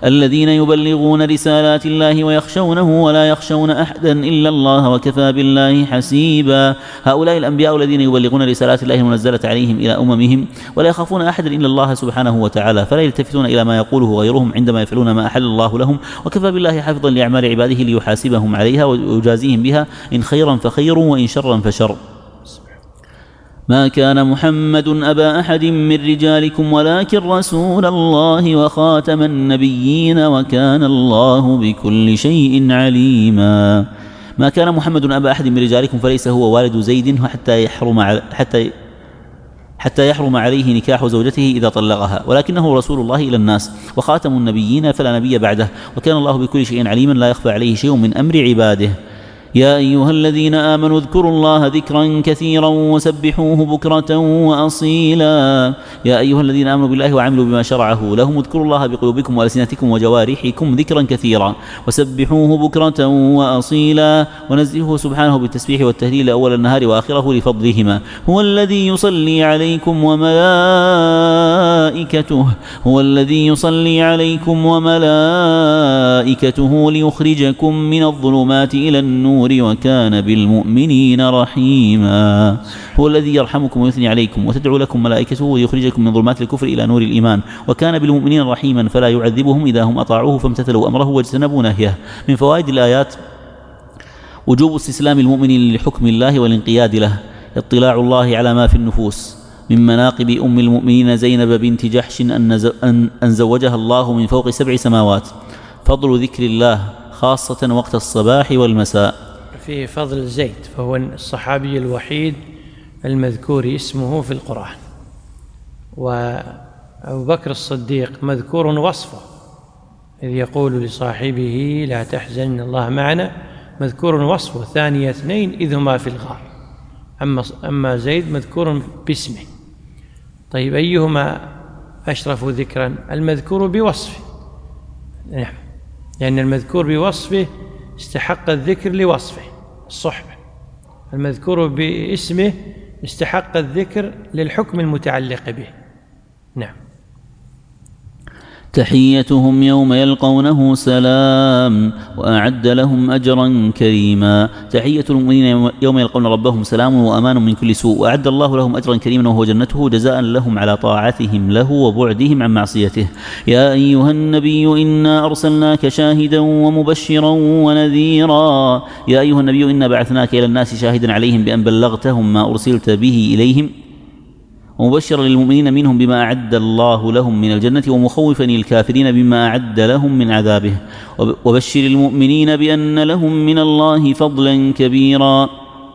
B: الذين يبلغون رسالات الله ويخشونه ولا يخشون أحدا إلا الله وكفى بالله حسيبا. هؤلاء الأنبياء الذين يبلغون رسالات الله المنزلة عليهم إلى أممهم ولا يخافون أحدا إلا الله سبحانه وتعالى، فلا يلتفتون إلى ما يقوله غيرهم عندما يفعلون ما أحل الله لهم، وكفى بالله حافظا لأعمال عباده ليحاسبهم عليها ويجازيهم بها إن خيرا فخير وإن شرا فشر. ما كان محمد أبا أحد من رجالكم ولكن رسول الله وخاتم النبيين وكان الله بكل شيء عليما. ما كان محمد أبا أحد من رجالكم فليس هو والد زيد حتى يحرم حتى حتى يحرم عليه نكاح زوجته إذا طلقها، ولكنه رسول الله إلى الناس وخاتم النبيين فلا نبي بعده، وكان الله بكل شيء عليما لا يخفى عليه شيء من أمر عباده. يا أيها الذين آمنوا اذكروا الله ذكرا كثيرا وسبحوه بكرة وأصيلا. يا أيها الذين آمنوا بالله وعملوا بما شرعه لهم اذكروا الله بقلوبكم وألسنتكم وجوارحكم ذكرا كثيرا وسبحوه بكرة وأصيلا. ونزهه سبحانه بالتسبيح والتهليل أول النهار وآخره لفضلهما. هو الذي يصلي عليكم وملائكته هو الذي يصلي عليكم وملائكته ليخرجكم من الظلمات إلى النور وكان بالمؤمنين رحيما. هو الذي يرحمكم ويثني عليكم وتدعو لكم ملائكته ويخرجكم من ظلمات الكفر إلى نور الإيمان وكان بالمؤمنين رحيما، فلا يعذبهم إذا هم أطاعوه فامتثلوا أمره واجتنبوا نهيه. من فوائد الآيات وجوب استسلام المؤمن لحكم الله والانقياد له، اطلاع الله على ما في النفوس. من مناقب أم المؤمنين زينب بنت جحش أن زوجها الله من فوق سبع سماوات. فضل ذكر الله خاصة وقت الصباح والمساء.
A: في فضل زيد، فهو الصحابي الوحيد المذكور اسمه في القرآن، وأبو بكر الصديق مذكور وصفه إذ يقول لصاحبه لا تحزن إن الله معنا، مذكور وصفه ثاني اثنين إذ هما في الغار. أما أما زيد مذكور باسمه. طيب أيهما أشرف ذكرا؟ المذكور بوصفه، نعم، لأن المذكور بوصفه استحق الذكر لوصفه الصحبة، المذكور باسمه استحق الذكر للحكم المتعلق به. نعم.
B: تحيتهم يوم يلقونه سلام وأعد لهم أجرا كريما. تحية المؤمنين يوم يلقون ربهم سلام وأمان من كل سوء، وأعد الله لهم أجرا كريما وهو جنته جزاء لهم على طاعتهم له وبعدهم عن معصيته. يا أيها النبي إنا أرسلناك شاهدا ومبشرا ونذيرا. يا أيها النبي إنا بعثناك إلى الناس شاهدا عليهم بأن بلغتهم ما أرسلت به إليهم ومبشرا للمؤمنين منهم بما أعد الله لهم من الجنة ومخوفا للكافرين بما أعد لهم من عذابه. وبشر المؤمنين بأن لهم من الله فضلا كبيرا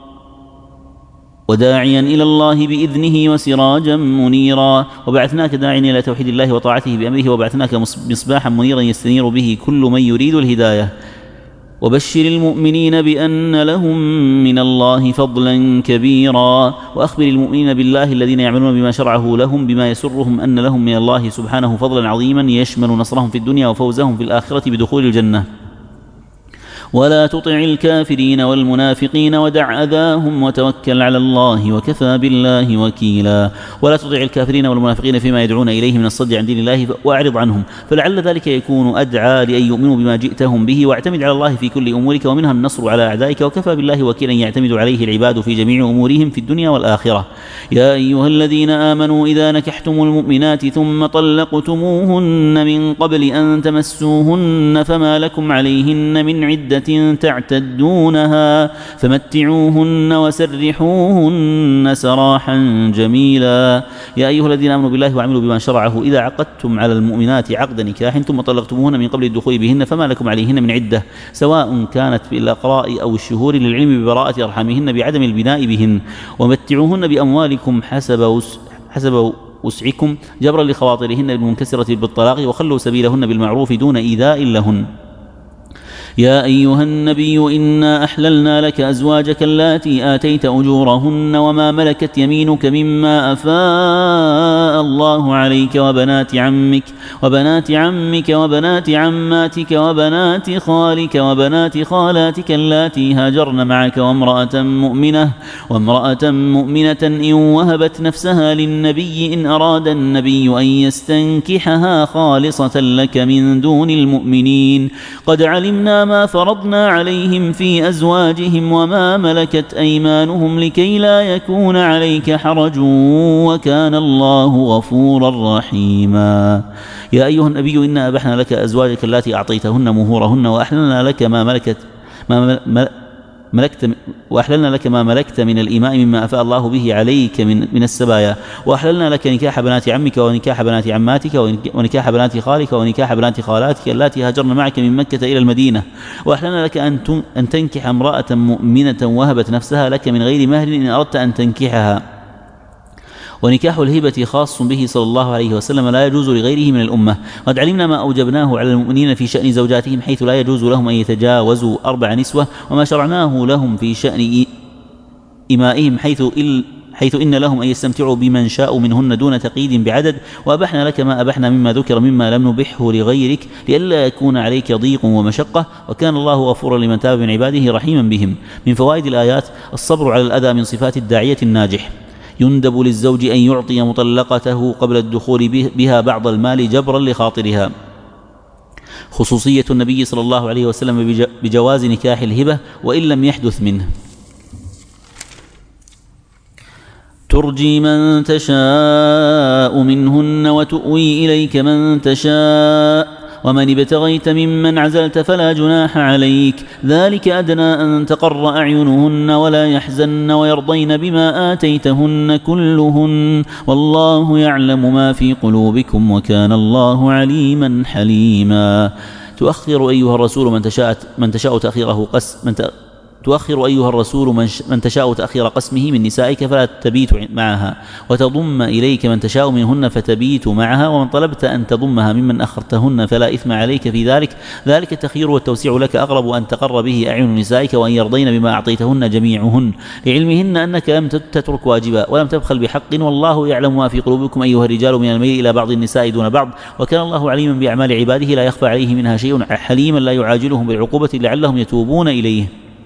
B: وداعيا إلى الله بإذنه وسراجا منيرا. وبعثناك داعيا إلى توحيد الله وطاعته بأمره وبعثناك مصباحا منيرا يستنير به كل من يريد الهداية. وبشر المؤمنين بأن لهم من الله فضلا كبيرا. وأخبر المؤمنين بالله الذين يعملون بما شرعه لهم بما يسرهم أن لهم من الله سبحانه فضلا عظيما يشمل نصرهم في الدنيا وفوزهم في الآخرة بدخول الجنة. ولا تطع الكافرين والمنافقين ودع أذاهم وتوكل على الله وكفى بالله وكيلا. ولا تطع الكافرين والمنافقين فيما يدعون إليه من الصد عن دين الله وأعرض عنهم، فلعل ذلك يكون أدعى لأن يؤمنوا بما جئتهم به. واعتمد على الله في كل أمورك ومنها النصر على أعدائك وكفى بالله وكيلا يعتمد عليه العباد في جميع أمورهم في الدنيا والآخرة. يا أيها الذين آمنوا إذا نكحتم المؤمنات ثم طلقتموهن من قبل أن تمسوهن فما لكم عليهن من عدة تعتدونها فمتعوهن وسرحوهن سراحا جميلا. يا أيها الذين آمنوا بالله وعملوا بما شرعه إذا عقدتم على المؤمنات عقد نكاح ثم طلقتموهن من قبل الدخول بهن فما لكم عليهن من عدة سواء كانت بالأقراء أو الشهور للعلم ببراءة أرحامهن بعدم البناء بهن. ومتعوهن بأموالكم حسب حسب وسعكم جبرا لخواطرهن المنكسرة بالطلاق وخلوا سبيلهن بالمعروف دون إيذاء لهن. يا أيها النبي إنا أحللنا لك أزواجك اللاتي آتيت أجورهن وما ملكت يمينك مما أفاء أفاء الله عليك وبنات عمك وبنات عمك وبنات عماتك وبنات خالك وبنات خالاتك اللاتي هاجرن معك وامرأة مؤمنة وامرأة مؤمنة إن وهبت نفسها للنبي إن أراد النبي أن يستنكحها خالصة لك من دون المؤمنين قد علمنا ما فرضنا عليهم في أزواجهم وما ملكت أيمانهم لكي لا يكون عليك حرج وكان الله غفورا رحيما. يا أيها النبي إنا أبحنا لك أزواجك التي أعطيتهن مهورهن وأحللنا لك ما ملكت ما ملكت وأحللنا لك ما ملكت من الإماء مما أفاء الله به عليك من من السبايا وأحللنا لك نكاح بنات عمك ونكاح بنات عماتك ونكاح بنات خالك ونكاح بنات خالاتك اللاتي هاجرن معك من مكة إلى المدينة وأحللنا لك أن أن تنكح امرأة مؤمنة وهبت نفسها لك من غير مهر إن أردت أن تنكحها ونكاح الهبة خاص به صلى الله عليه وسلم لا يجوز لغيره من الأمة قد علمنا ما أوجبناه على المؤمنين في شأن زوجاتهم حيث لا يجوز لهم أن يتجاوزوا أربع نسوة وما شرعناه لهم في شأن إمائهم حيث إل حيث إن لهم أن يستمتعوا بمن شاءوا منهن دون تقييد بعدد وأبحنا لك ما أبحنا مما ذكر مما لم نبحه لغيرك لئلا يكون عليك ضيق ومشقة وكان الله غفورا لمن تاب من عباده رحيما بهم. من فوائد الآيات الصبر على الأذى من صفات الداعية الناجح. يندب للزوج أن يعطي مطلقته قبل الدخول بها بعض المال جبرا لخاطرها. خصوصية النبي صلى الله عليه وسلم بجواز نكاح الهبة وإن لم يحدث منه. ترجي من تشاء منهن وتؤوي إليك من تشاء ومن ابتغيت ممن عزلت فلا جناح عليك ذلك أدنى أن تقر أعينهن ولا يحزن ويرضين بما آتيتهن كلهن والله يعلم ما في قلوبكم وكان الله عليما حليما. تؤخر أيها الرسول من تشاء من تشاء تأخيره قس من ت... تؤخر أيها الرسول من, ش... من تشاء تأخير قسمه من نسائك فلا تبيت معها وتضم إليك من تشاء منهن فتبيت معها ومن طلبت أن تضمها ممن أخرتهن فلا إثم عليك في ذلك ذلك التخيير والتوسيع لك أغرب أن تقر به أعين نسائك وأن يرضين بما أعطيتهن جميعهن لعلمهن أنك لم تترك واجبا ولم تبخل بحق والله يعلم ما في قلوبكم أيها الرجال من الميل إلى بعض النساء دون بعض وكان الله عليما بأعمال عباده لا يخفى عليه منها شيء حليما لا يعاجلهم بالعقوبة لعلهم يتوبون إليه.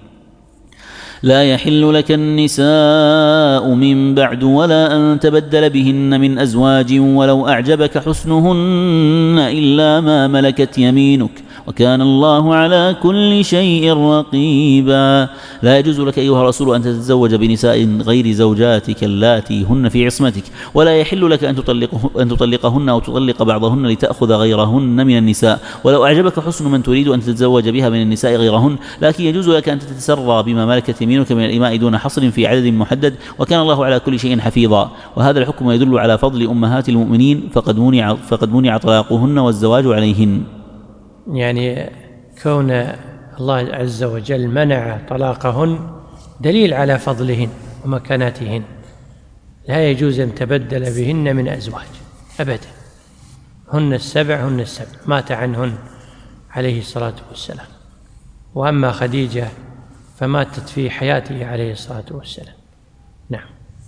B: لا يحل لك النساء من بعد ولا أن تبدل بهن من أزواج ولو أعجبك حسنهن إلا ما ملكت يمينك وكان الله على كل شيء رقيبا. لا يجوز لك أيها الرسول أن تتزوج بنساء غير زوجاتك اللاتي هن في عصمتك ولا يحل لك أن تطلقه أن تطلقهن أو تطلق بعضهن لتأخذ غيرهن من النساء ولو أعجبك حسن من تريد أن تتزوج بها من النساء غيرهن لكن يجوز لك أن تتسرى بما ملكت يمينك من الإماء دون حصر في عدد محدد وكان الله على كل شيء حفيظا. وهذا الحكم يدل على فضل أمهات المؤمنين فقد منع فقد منع طلاقهن والزواج عليهن.
A: يعني كون الله عز وجل منع طلاقهن دليل على فضلهن ومكانتهن لا يجوز أن تبدل بهن من أزواج أبدا هن السبع هن السبع مات عنهن عليه الصلاة والسلام. وأما خديجة فماتت في حياته عليه الصلاة والسلام. نعم.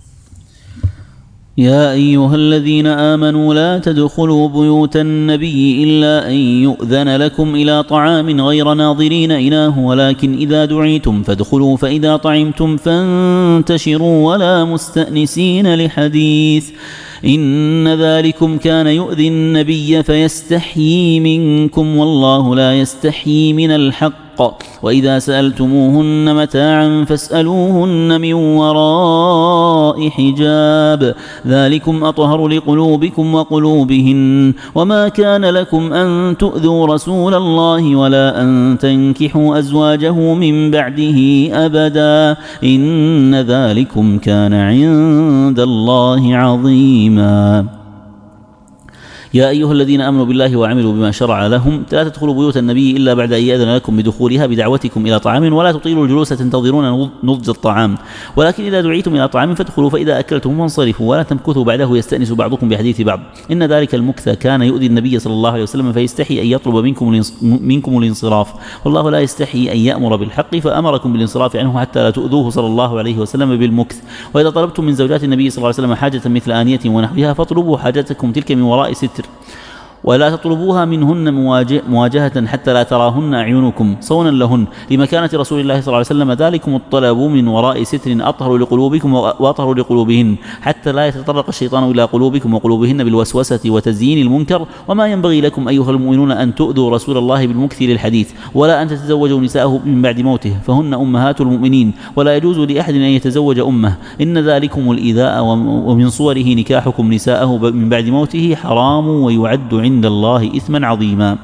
B: يا أيها الذين آمنوا لا تدخلوا بيوت النبي إلا أن يؤذن لكم إلى طعام غير ناظرين إناه ولكن إذا دعيتم فادخلوا فإذا طعمتم فانتشروا ولا مستأنسين لحديث إن ذلكم كان يؤذي النبي فيستحيي منكم والله لا يستحيي من الحق وإذا سألتموهن متاعا فاسألوهن من وراء حجاب ذلكم أطهر لقلوبكم وقلوبهن وما كان لكم أن تؤذوا رسول الله ولا أن تنكحوا أزواجه من بعده أبدا إن ذلكم كان عند الله عظيما. يا أيها الذين آمنوا بالله وعملوا بما شرع لهم لا تدخلوا بيوت النبي إلا بعد أن يأذن لكم بدخولها بدعوتكم إلى طعام ولا تطيلوا الجلوس تنتظرون نضج الطعام، ولكن إذا دعيتم إلى طعام فادخلوا فإذا أكلتم فانصرفوا ولا تمكثوا بعده يستأنس بعضكم بحديث بعض، إن ذلك المكث كان يؤذي النبي صلى الله عليه وسلم فيستحي أن يطلب منكم منكم الانصراف، والله لا يستحي أن يأمر بالحق فأمركم بالانصراف عنه حتى لا تؤذوه صلى الله عليه وسلم بالمكث. وإذا طلبتم من زوجات النبي صلى الله عليه وسلم حاجة مثل آنية ونحوها فاطلبوا حاجتكم تلك من وراء ستر، ولا تطلبوها منهن مواجهة حتى لا تراهن أعينكم صونا لهن، لمكانة رسول الله صلى الله عليه وسلم ذلكم الطلب من وراء ستر أطهر لقلوبكم وأطهر لقلوبهن، حتى لا يتطرق الشيطان إلى قلوبكم وقلوبهن بالوسوسة وتزيين المنكر. وما ينبغي لكم أيها المؤمنون أن تؤذوا رسول الله بالمكث للحديث، ولا أن تتزوجوا نساءه من بعد موته، فهن أمهات المؤمنين، ولا يجوز لأحد أن يتزوج أمه، إن ذلكم الإيذاء ومن صوره نكاحكم نساءه من بعد موته حرام ويعد عند عند الله إثما عظيما.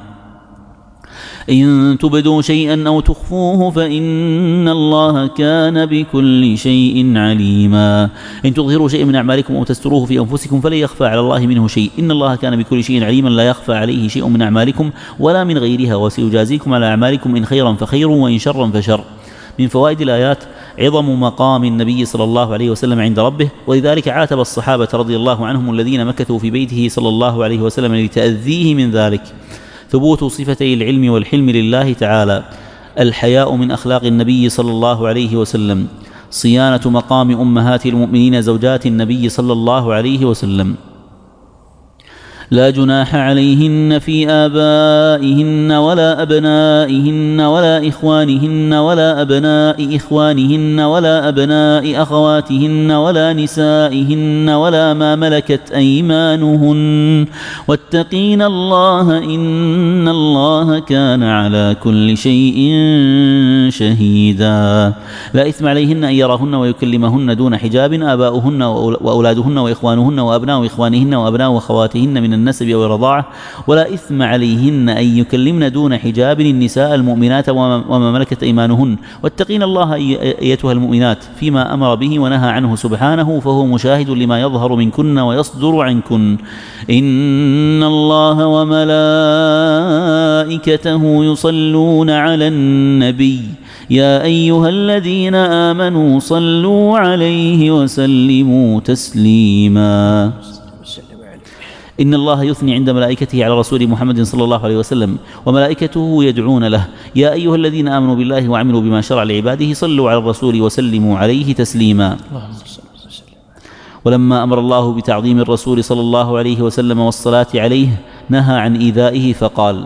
B: إن تبدوا شيئا أو تخفوه فإن الله كان بكل شيء عليما. إن تظهروا شيئا من أعمالكم أو تستروه في أنفسكم فلا يخفى على الله منه شيء، إن الله كان بكل شيء عليما، لا يخفى عليه شيء من أعمالكم ولا من غيرها، وسيجازيكم على أعمالكم إن خيرا فخير وإن شرا فشر. من فوائد الآيات عظم مقام النبي صلى الله عليه وسلم عند ربه، ولذلك عاتب الصحابة رضي الله عنهم الذين مكثوا في بيته صلى الله عليه وسلم لتأذيه من ذلك. ثبوت صفتي العلم والحلم لله تعالى، الحياء من أخلاق النبي صلى الله عليه وسلم، صيانة مقام أمهات المؤمنين زوجات النبي صلى الله عليه وسلم، لا جناح عليهن في آبائهن ولا أبنائهن ولا إخوانهن ولا أبناء إخوانهن ولا أبناء أخواتهن ولا نسائهن ولا ما ملكت أيمانهن، واتقين الله إن الله كان على كل شيء شهيدا. لا إثم عليهن أن يراهن ويكلمهن دون حجاب آباؤهن وأولادهن وإخوانهن وأبناء إخوانهن وأبناء أخواتهن من النسب أو الرضاعة، ولا إثم عليهن أن يكلمن دون حجاب النساء المؤمنات وما ملكت أيمانهن، واتقين الله أيتها المؤمنات فيما أمر به ونهى عنه سبحانه، فهو مشاهد لما يظهر منكن ويصدر عنكن. إن الله وملائكته يصلون على النبي يا أيها الذين آمنوا صلوا عليه وسلموا تسليما. إن الله يثني عند ملائكته على رسول محمد صلى الله عليه وسلم، وملائكته يدعون له يا أيها الذين آمنوا بالله وعملوا بما شرع لعباده صلوا على الرسول وسلموا عليه تسليما. ولما أمر الله بتعظيم الرسول صلى الله عليه وسلم والصلاة عليه نهى عن إيذائه فقال: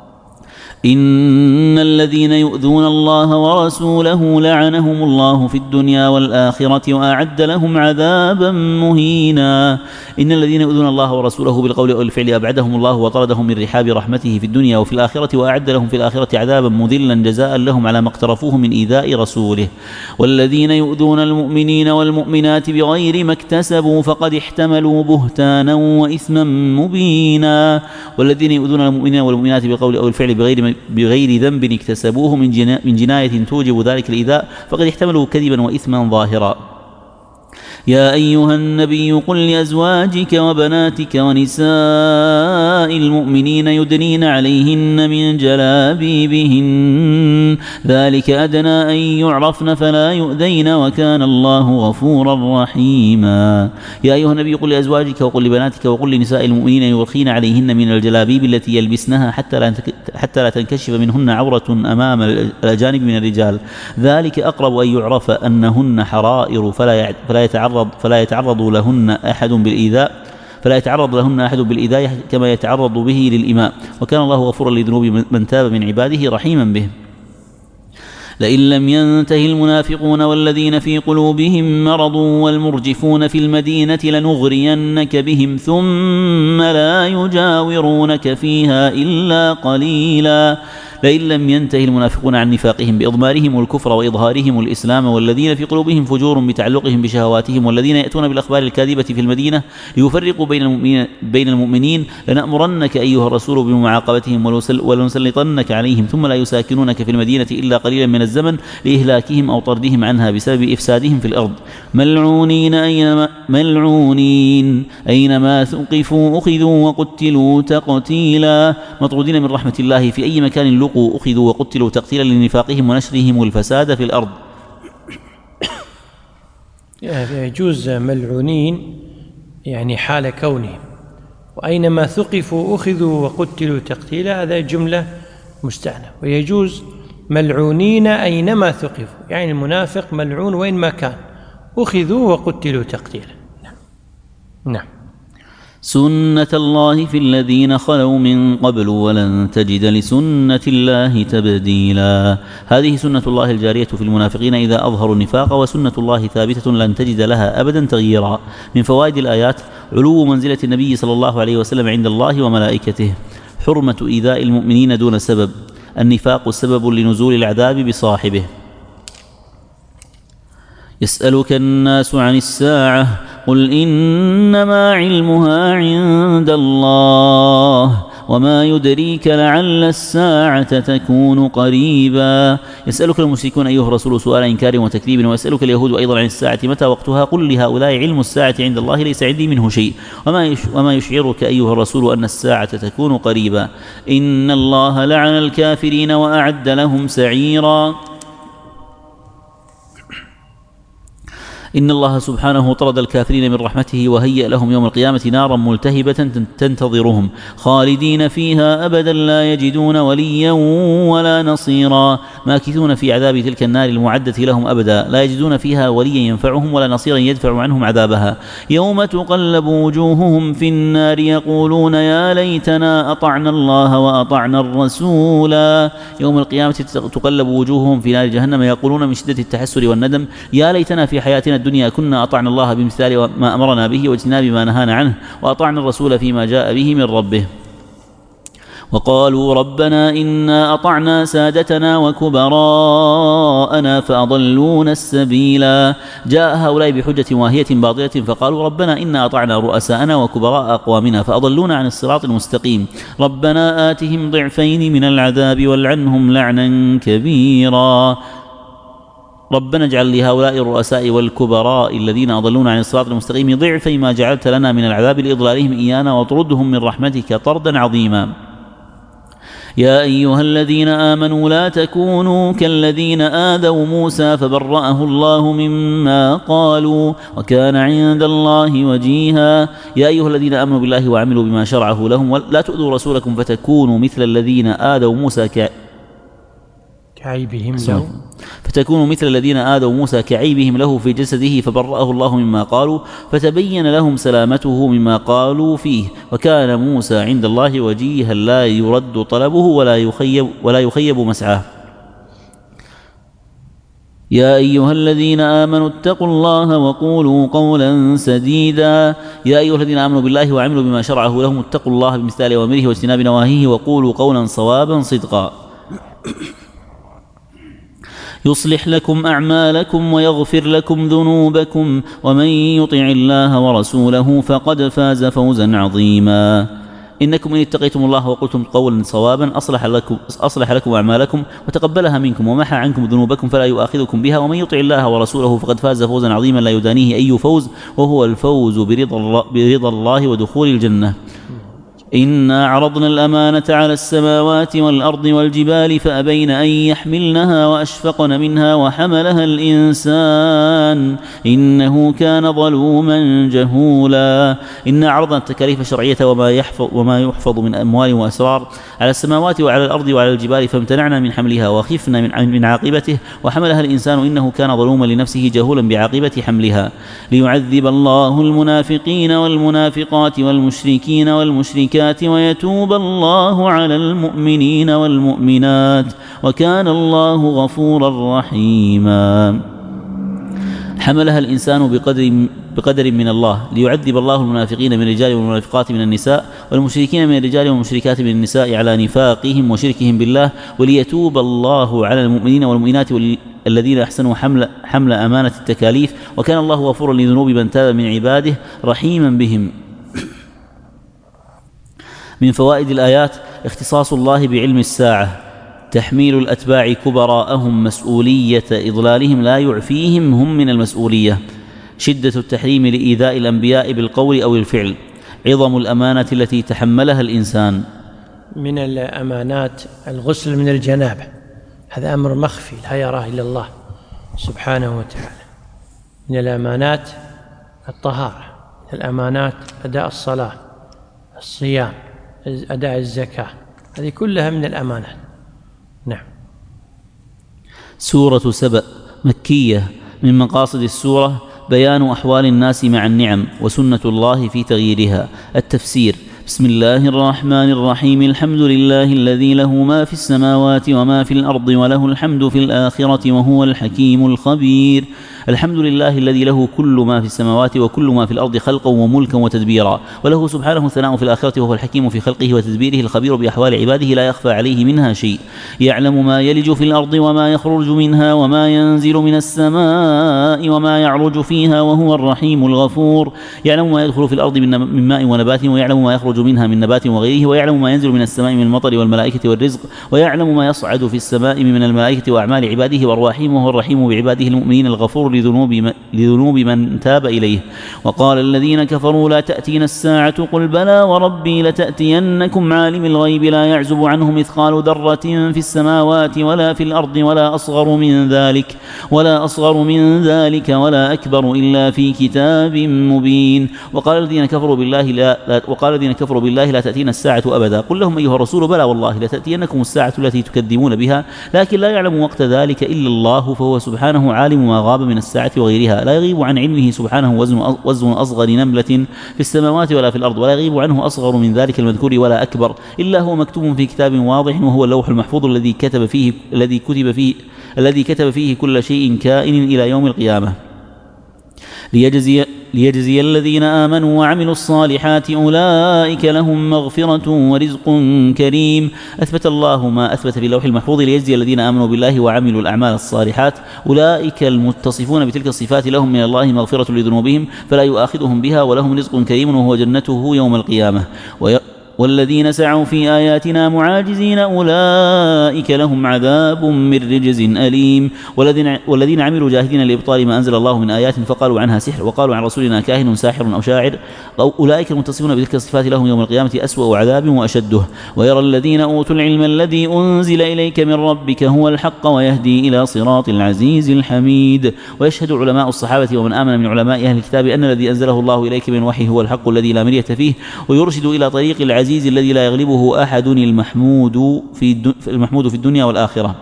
B: إن الذين يؤذون الله ورسوله لعنهم الله في الدنيا والآخرة وأعد لهم عذابا مهينا. إن الذين يؤذون الله ورسوله بالقول أو الفعل أبعدهم الله وطردهم من رحاب رحمته في الدنيا وفي الآخرة، وأعد لهم في الآخرة عذابا مذلا جزاء لهم على ما اقترفوه من إيذاء رسوله. والذين يؤذون المؤمنين والمؤمنات بغير ما اكتسبوا فقد احتملوا بهتانا وإثما مبينا. والذين يؤذون المؤمنين والمؤمنات بالقول أو الفعل بغير بغير ذنب اكتسبوه من, جنا من جناية توجب ذلك الإيذاء فقد احتملوا كذبا وإثما ظاهرا. يا أيها النبي قل لأزواجك وبناتك ونساء المؤمنين يدنين عليهن من جلابيبهن ذلك أدنى أن يعرفن فلا يؤذين وكان الله غفورا رحيما. يا أيها النبي قل لأزواجك وقل لبناتك وقل لنساء المؤمنين يرخين عليهن من الجلابيب التي يلبسنها حتى لا حتى لا تنكشف منهن عورة أمام الأجانب من الرجال، ذلك أقرب أن يعرف أنهن حرائر فلا فلا يتعرض فلا يتعرض لهن أحد بالإيذاء فلا يتعرض لهن أحد بالإيذاء كما يتعرض به للإماء، وكان الله غفورا لذنوب من تاب من عباده رحيما به. لئن لم ينته المنافقون والذين في قلوبهم مرض والمرجفون في المدينة لنغرينك بهم ثم لا يجاورونك فيها إلا قليلا. لئن لم ينته المنافقون عن نفاقهم بإضمارهم الكفر وإظهارهم الإسلام والذين في قلوبهم فجور بتعلقهم بشهواتهم والذين يأتون بالأخبار الكاذبة في المدينة ليفرقوا بين المؤمنين, بين المؤمنين لنأمرنك أيها الرسول بمعاقبتهم ولنسلطنك عليهم ثم لا يساكنونك في المدينة إلا قليلا من الزمن لإهلاكهم أو طردهم عنها بسبب إفسادهم في الأرض ملعونين أينما, ملعونين أينما ثقفوا أخذوا وقتلوا تقتيلا. مطرودين من رحمة الله في أي مكان لقوا أخذوا وقتلوا تقتيلا لنفاقهم ونشرهم الفساد في الأرض.
A: يجوز ملعونين يعني حال كونهم، وأينما ثقفوا أخذوا وقتلوا تقتيلا، هذا جملة مستأنفة. ويجوز ملعونين أينما ثقفوا، يعني المنافق ملعون وين ما كان، أخذوا وقتلوا تقتيلا. نعم. نعم.
B: سنة الله في الذين خلوا من قبل ولن تجد لسنة الله تبديلا. هذه سنة الله الجارية في المنافقين إذا أظهروا النفاق، وسنة الله ثابتة لن تجد لها أبدا تغييرا. من فوائد الآيات علو منزلة النبي صلى الله عليه وسلم عند الله وملائكته، حرمة إيذاء المؤمنين دون سبب، النفاق سبب لنزول العذاب بصاحبه. يسألك الناس عن الساعة قل إنما علمها عند الله وما يدريك لعل الساعة تكون قريبا. يسألك المشركون أيها الرسول سؤال إنكار وتكذيب، ويسألك اليهود أيضا عن الساعة متى وقتها قل لهؤلاء علم الساعة عند الله ليس عندي منه شيء وما وما يشعرك أيها الرسول أن الساعة تكون قريبا. إن الله لعن الكافرين وأعد لهم سعيرا. إن الله سبحانه طرد الكافرين من رحمته وهيأ لهم يوم القيامة نارا ملتهبة تنتظرهم خالدين فيها أبدا لا يجدون وليا ولا نصيرا. ماكثون في عذاب تلك النار المعدة لهم أبدا لا يجدون فيها وليا ينفعهم ولا نصيرا يدفع عنهم عذابها. يوم تقلب وجوههم في النار يقولون يا ليتنا أطعنا الله وأطعنا الرسولا. يوم القيامة تقلب وجوههم في نار جهنم يقولون من شدة التحسر والندم يا ليتنا في حياتنا الدنيا كنا أطعنا الله بامتثال ما أمرنا به واجتناب ما نهانا عنه وأطعنا الرسول فيما جاء به من ربه. وقالوا ربنا إنا أطعنا سادتنا وكبراءنا فأضلونا السبيلا. جاء هؤلاء بحجة واهية باطلة فقالوا ربنا إنا أطعنا رؤساءنا وكبراء أقوامنا فأضلونا عن الصراط المستقيم. ربنا آتهم ضعفين من العذاب والعنهم لعنا كبيرا. ربنا اجعل لهؤلاء الرؤساء والكبراء الذين أضلونا عن الصراط المستقيم ضعفي ما جعلت لنا من العذاب لإضلالهم إيانا واطردهم من رحمتك طردا عظيما. يا أيها الذين آمنوا لا تكونوا كالذين آذوا موسى فبرأه الله مما قالوا وكان عند الله وجيها. يا أيها الذين آمنوا بالله وعملوا بما شرعه لهم لا تؤذوا رسولكم فتكونوا مثل الذين آذوا موسى ك...
A: كعيبهم له
B: فتكونوا مثل الذين آذوا موسى كعيبهم له في جسده فبرأه الله مما قالوا فتبين لهم سلامته مما قالوا فيه وكان موسى عند الله وجيها لا يرد طلبه ولا يخيب, ولا يخيب مسعاه. يا أيها الذين آمنوا اتقوا الله وقولوا قولا سديدا. يا أيها الذين آمنوا بالله وعملوا بما شرعه لهم اتقوا الله بامتثال أوامره واجتناب نواهيه وقولوا قولا صوابا صدقا. يصلح لكم أعمالكم ويغفر لكم ذنوبكم ومن يطع الله ورسوله فقد فاز فوزا عظيما. إنكم إن اتقيتم الله وقلتم قولا صوابا أصلح لكم, أصلح لكم أعمالكم وتقبلها منكم ومحى عنكم ذنوبكم فلا يؤاخذكم بها ومن يطع الله ورسوله فقد فاز فوزا عظيما لا يدانيه أي فوز وهو الفوز برضا, برضا الله ودخول الجنة. إنا عرضنا الأمانة على السماوات والأرض والجبال فأبين أن يحملنها وأشفقن منها وحملها الإنسان إنه كان ظلوما جهولا. إنا عرضنا التكاليف الشرعية وما يحفظ, وما يحفظ من أموال وأسرار على السماوات وعلى الأرض وعلى الجبال فامتنعنا من حملها وخفنا من, من عاقبته وحملها الإنسان إنه كان ظلوما لنفسه جهولا بعاقبة حملها. ليعذب الله المنافقين والمنافقات والمشركين والمشركات ويتوب الله على المؤمنين والمؤمنات وكان الله غفورا رحيما. حملها الإنسان بقدر, بقدر من الله. ليعذب الله المنافقين من الرجال والمنافقات من النساء والمشركين من الرجال والمشركات من النساء على نفاقهم وشركهم بالله وليتوب الله على المؤمنين والمؤمنات الذين أحسنوا حمل, حمل أمانة التكاليف وكان الله غفورا لذنوب من تاب من عباده رحيما بهم. من فوائد الآيات اختصاص الله بعلم الساعة، تحميل الأتباع كبراءهم مسؤولية إضلالهم لا يعفيهم هم من المسؤولية، شدة التحريم لإيذاء الأنبياء بالقول أو الفعل، عظم الأمانة التي تحملها الإنسان.
A: من الأمانات الغسل من الجنابة، هذا أمر مخفي لا يراه إلا الله سبحانه وتعالى. من الأمانات الطهارة، من الأمانات أداء الصلاة، الصيام، أداء الزكاة، هذه كلها من الأمانات. نعم.
B: سورة سبأ مكية. من مقاصد السورة بيان أحوال الناس مع النعم وسنة الله في تغييرها. التفسير: بسم الله الرحمن الرحيم. الحمد لله الذي له ما في السماوات وما في الأرض وله الحمد في الآخرة وهو الحكيم الخبير. الحمد لله الذي له كل ما في السماوات وكل ما في الأرض خلقا وملكا وتدبيرا، وله سبحانه الثناء في الآخرة وهو الحكيم في خلقه وتدبيره الخبير بأحوال عباده لا يخفى عليه منها شيء. يعلم ما يلج في الأرض وما يخرج منها وما ينزل من السماء وما يعرج فيها وهو الرحيم الغفور. يعلم ما يدخل في الأرض من ماء ونبات ويعلم ما يخرج منها من نبات وغيره، ويعلم ما ينزل من السماء من المطر والملائكة والرزق، ويعلم ما يصعد في السماء من الملائكة وأعمال عباده وأرواحهم، وهو الرحيم بعباده المؤمنين الغفور لذنوب لذنوب من تاب إليه. وقال الذين كفروا لا تأتينا الساعة قل بلى وربي لتأتينكم عالم الغيب لا يعزب عنه مثقال ذرة في السماوات ولا في الأرض ولا أصغر من ذلك ولا أصغر من ذلك ولا أكبر إلا في كتاب مبين. وقال الذين كفروا بالله لا, لا وقال الذين كفروا بالله لا تأتينا الساعة أبدا قل لهم أيها الرسول بلى والله لتأتينكم الساعة التي تكذبون بها لكن لا يعلم وقت ذلك إلا الله، فهو سبحانه عالم ما غاب من الساعة وغيرها. لا يغيب عن علمه سبحانه وزن, وزن أصغر نملة في السماوات ولا في الأرض، ولا يغيب عنه أصغر من ذلك المذكور ولا أكبر إلا هو مكتوب في كتاب واضح وهو اللوح المحفوظ الذي كتب فيه الذي كتب فيه الذي كتب فيه كل شيء كائن إلى يوم القيامة. ليجزي ليجزي الذين آمنوا وعملوا الصالحات أولئك لهم مغفرة ورزق كريم. أثبت الله ما أثبت في اللوح المحفوظ ليجزي الذين آمنوا بالله وعملوا الأعمال الصالحات. أولئك المتصفون بتلك الصفات لهم من الله مغفرة لذنوبهم فلا يؤاخذهم بها، ولهم رزق كريم وهو جنته يوم القيامة. والذين سعوا في آياتنا معاجزين أولئك لهم عذاب من رجز أليم. والذين, والذين عملوا جاهدين لإبطال ما أنزل الله من آيات فقالوا عنها سحر وقالوا عن رسولنا كاهن ساحر أو شاعر أولئك المتصفون بتلك الصفات لهم يوم القيامة أسوأ عذاب وأشده. ويرى الذين أوتوا العلم الذي أنزل إليك من ربك هو الحق ويهدي إلى صراط العزيز الحميد. ويشهد علماء الصحابة ومن آمن من علماء أهل الكتاب أن الذي أنزله الله إليك من وحي هو الحق الذي لا مرية فيه، ويرشد إلى طريق العزيز الذي لا يغلبه أحد المحمود في المحمود في الدنيا والآخرة.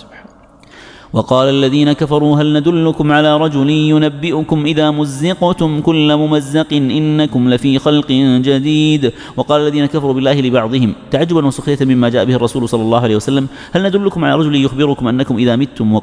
B: وقال الذين كفروا هل ندلكم على رجل ينبئكم إذا مزقتم كل ممزق إنكم لفي خلق جديد. وقال الذين كفروا بالله لبعضهم تعجبا وسخرية مما جاء به الرسول صلى الله عليه وسلم هل ندلكم على رجل يخبركم أنكم إذا متم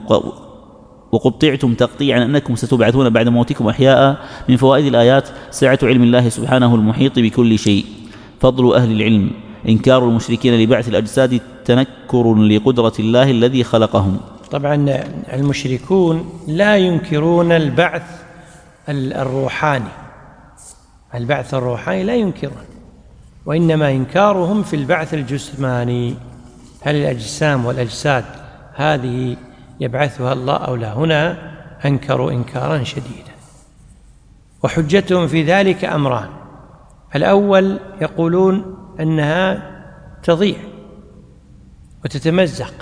B: وقطعتم تقطيعا أنكم ستبعثون بعد موتكم أحياء. من فوائد الآيات سعة علم الله سبحانه المحيط بكل شيء. فضل أهل العلم إنكار المشركين لبعث الأجساد تنكر لقدرة الله الذي خلقهم.
A: طبعا المشركون لا ينكرون البعث الروحاني، البعث الروحاني لا ينكرون، وإنما إنكارهم في البعث الجسماني. هل الأجسام والأجساد هذه يبعثها الله أو لا؟ هنا أنكروا إنكارا شديدا، وحجتهم في ذلك أمران. الأول يقولون أنها تضيع وتتمزق،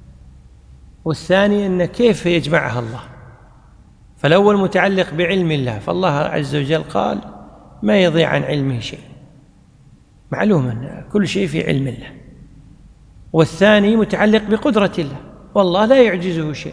A: والثاني أن كيف يجمعها الله. فالأول متعلق بعلم الله، فالله عز وجل قال ما يضيع عن علمه شيء، معلوم أن كل شيء في علم الله. والثاني متعلق بقدرة الله، والله لا يعجزه شيء.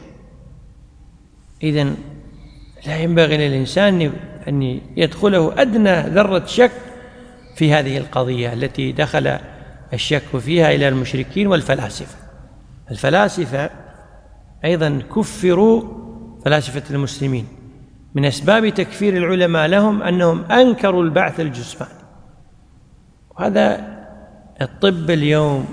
A: إذن لا ينبغي للإنسان أن يدخله أدنى ذرة شك في هذه القضية التي دخل الشك فيها إلى المشركين والفلاسفة. الفلاسفة أيضا كفروا، فلاسفة المسلمين، من أسباب تكفير العلماء لهم أنهم أنكروا البعث الجسماني. وهذا الطب اليوم،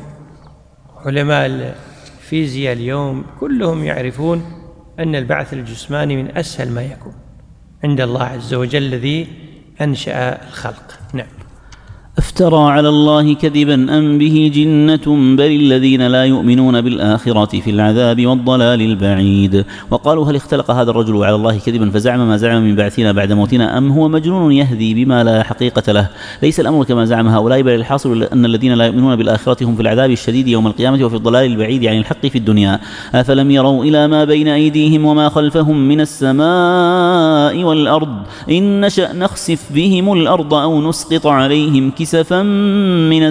A: علماء الفيزياء اليوم كلهم يعرفون أن البعث الجسماني من أسهل ما يكون عند الله عز وجل الذي أنشأ الخلق. نعم.
B: افترى على الله كذبا أم به جنة بل الذين لا يؤمنون بالآخرة في العذاب والضلال البعيد. وقالوا هل اختلق هذا الرجل على الله كذبا فزعم ما زعم من بعثنا بعد موتنا أم هو مجنون يهذي بما لا حقيقة له. ليس الأمر كما زعم هؤلاء بل الحاصل أن الذين لا يؤمنون بالآخرة هم في العذاب الشديد يوم القيامة وفي الضلال البعيد عن الحق في الدنيا. أفلم يروا إلى ما بين أيديهم وما خلفهم من السماء والأرض إن نشأ نخسف بهم الأرض أو نسقط عليهم كسفا من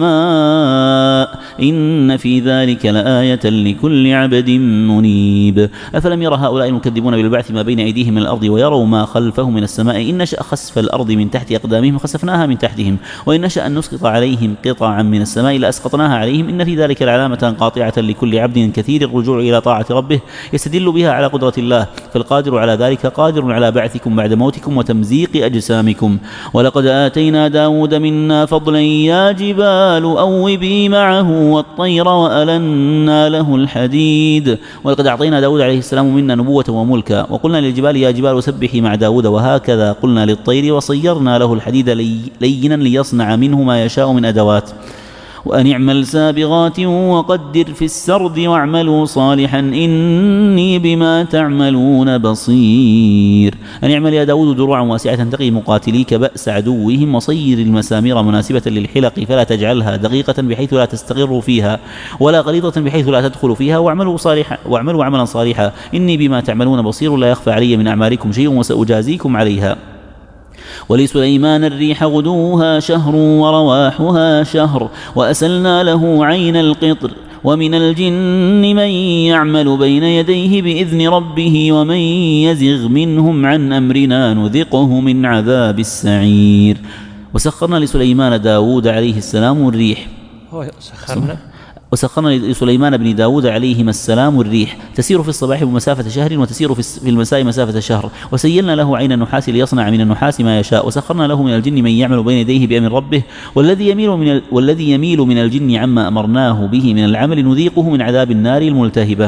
B: السماء إن في ذلك لآية لكل عبد منيب. أفلم يرى هؤلاء المكذبون بالبعث ما بين أيديهم من الأرض ويروا ما خلفهم من السماء إن نشأ خسف الأرض من تحت أقدامهم خسفناها من تحتهم وإن نشأ أن نسقط عليهم قطعا من السماء لأسقطناها عليهم إن في ذلك لعلامة قاطعة لكل عبد كثير الرجوع إلى طاعة ربه يستدل بها على قدرة الله فالقادر على ذلك قادر على بعثكم بعد موتكم وتمزيق أجسامكم. ولقد آتينا داود منا فضلا يا جبال أوبي معه والطير وألنا له الحديد. ولقد أعطينا داود عليه السلام منا نبوة وملكا وقلنا للجبال يا جبال سبحي مع داود وهكذا قلنا للطير وصيرنا له الحديد لينا ليصنع منه ما يشاء من أدوات. وأن اعمل سابغات وقدر في السرد واعملوا صالحا إني بما تعملون بصير. أن اعمل يا داود دروعا واسعة تقي مقاتليك بأس عدوهم وصير المسامير مناسبة للحلق فلا تجعلها دقيقة بحيث لا تستقر فيها ولا غليظة بحيث لا تدخل فيها واعملوا صالحا واعملوا عملا صالحا إني بما تعملون بصير لا يخفى علي من أعمالكم شيء وسأجازيكم عليها. ولسليمان الريح غدوها شهر ورواحها شهر وأسلنا له عين القطر ومن الجن من يعمل بين يديه بإذن ربه ومن يزغ منهم عن أمرنا نذقه من عذاب السعير. وسخرنا لسليمان داود عليه السلام الريح
A: سخرنا
B: وسخرنا لسليمان بن داود عليهما السلام الريح تسير في الصباح بمسافة شهر وتسير في المساء مسافة شهر وسيلنا له عين النحاس ليصنع من النحاس ما يشاء. وسخرنا له من الجن من يعمل بين يديه بأمر ربه والذي يميل من والذي يميل من الجن عما أمرناه به من العمل نذيقه من عذاب النار الملتهبة.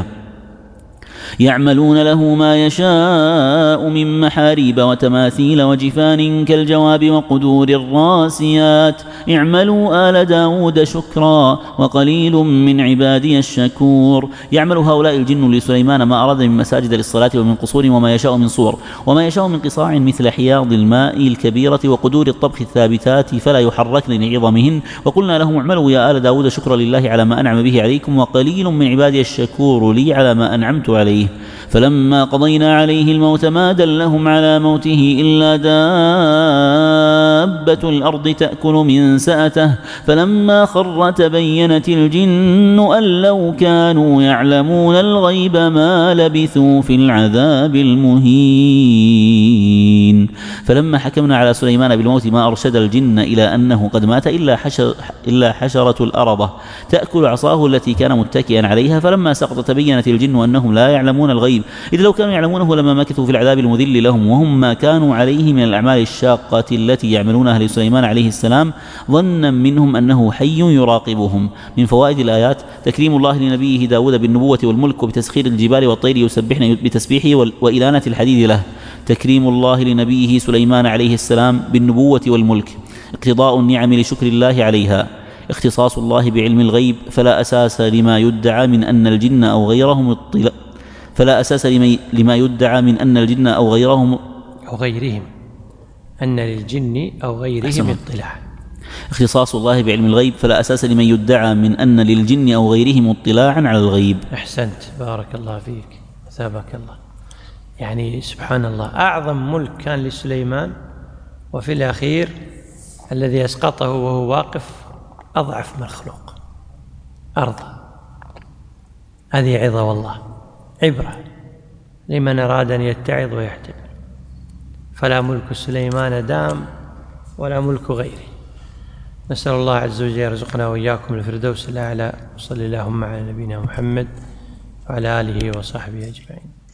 B: يعملون له ما يشاء من محاريب وتماثيل وجفان كالجواب وقدور الراسيات اعملوا آل داود شكرا وقليل من عبادي الشكور. يعمل هؤلاء الجن لسليمان ما أراد من مساجد للصلاة ومن قصور وما يشاء من صور وما يشاء من قصاع مثل حياض الماء الكبيرة وقدور الطبخ الثابتات فلا يحركن لعظمهن. وقلنا لهم اعملوا يا آل داود شكرا لله على ما أنعم به عليكم وقليل من عبادي الشكور لي على ما أنعمت عليه. فلما قضينا عليه الموت ما دلهم على موته إلا دابة الأرض تأكل من سأته فلما خر تبينت الجن أن لو كانوا يعلمون الغيب ما لبثوا في العذاب المهين. فلما حكمنا على سليمان بالموت ما أرشد الجن إلى أنه قد مات إلا, حشر إلا حشرة الأرضة تأكل عصاه التي كان متكئا عليها فلما سقط تبينت الجن أنهم لا يعلمون الغيب إذ لو كانوا يعلمونه لما مكثوا في العذاب المذل لهم وهم ما كانوا عليه من الأعمال الشاقة التي يعملونها لسليمان عليه السلام ظنا منهم أنه حي يراقبهم. من فوائد الآيات تكريم الله لنبيه داود بالنبوة والملك وبتسخير الجبال والطير يسبحن بتسبيحه وإلانة الحديد له. تكريم الله لنبيه سليمان عليه السلام بالنبوة والملك اقتضاء النعم لشكر الله عليها. اختصاص الله بعلم الغيب فلا أساس لما يدعى من أن الجن أو غيرهم اطلاع فلا أساس لما يدعى من أن الجن أو غيرهم
A: أو غيرهم أن للجن أو غيرهم اطلاع.
B: اختصاص الله بعلم الغيب فلا أساس لمن يدعى من أن للجن أو غيرهم اطلاعا على الغيب.
A: أحسنت بارك الله فيك ثابك الله. يعني سبحان الله أعظم ملك كان لسليمان وفي الأخير الذي أسقطه وهو واقف أضعف مخلوق أرض. هذه عظة والله عبرة لمن أراد أن يتعظ ويحتمل. فلا ملك سليمان دام ولا ملك غيره. نسأل الله عز وجل يرزقنا وإياكم الفردوس الأعلى. وصلى اللهم على نبينا محمد وعلى آله وصحبه أجمعين.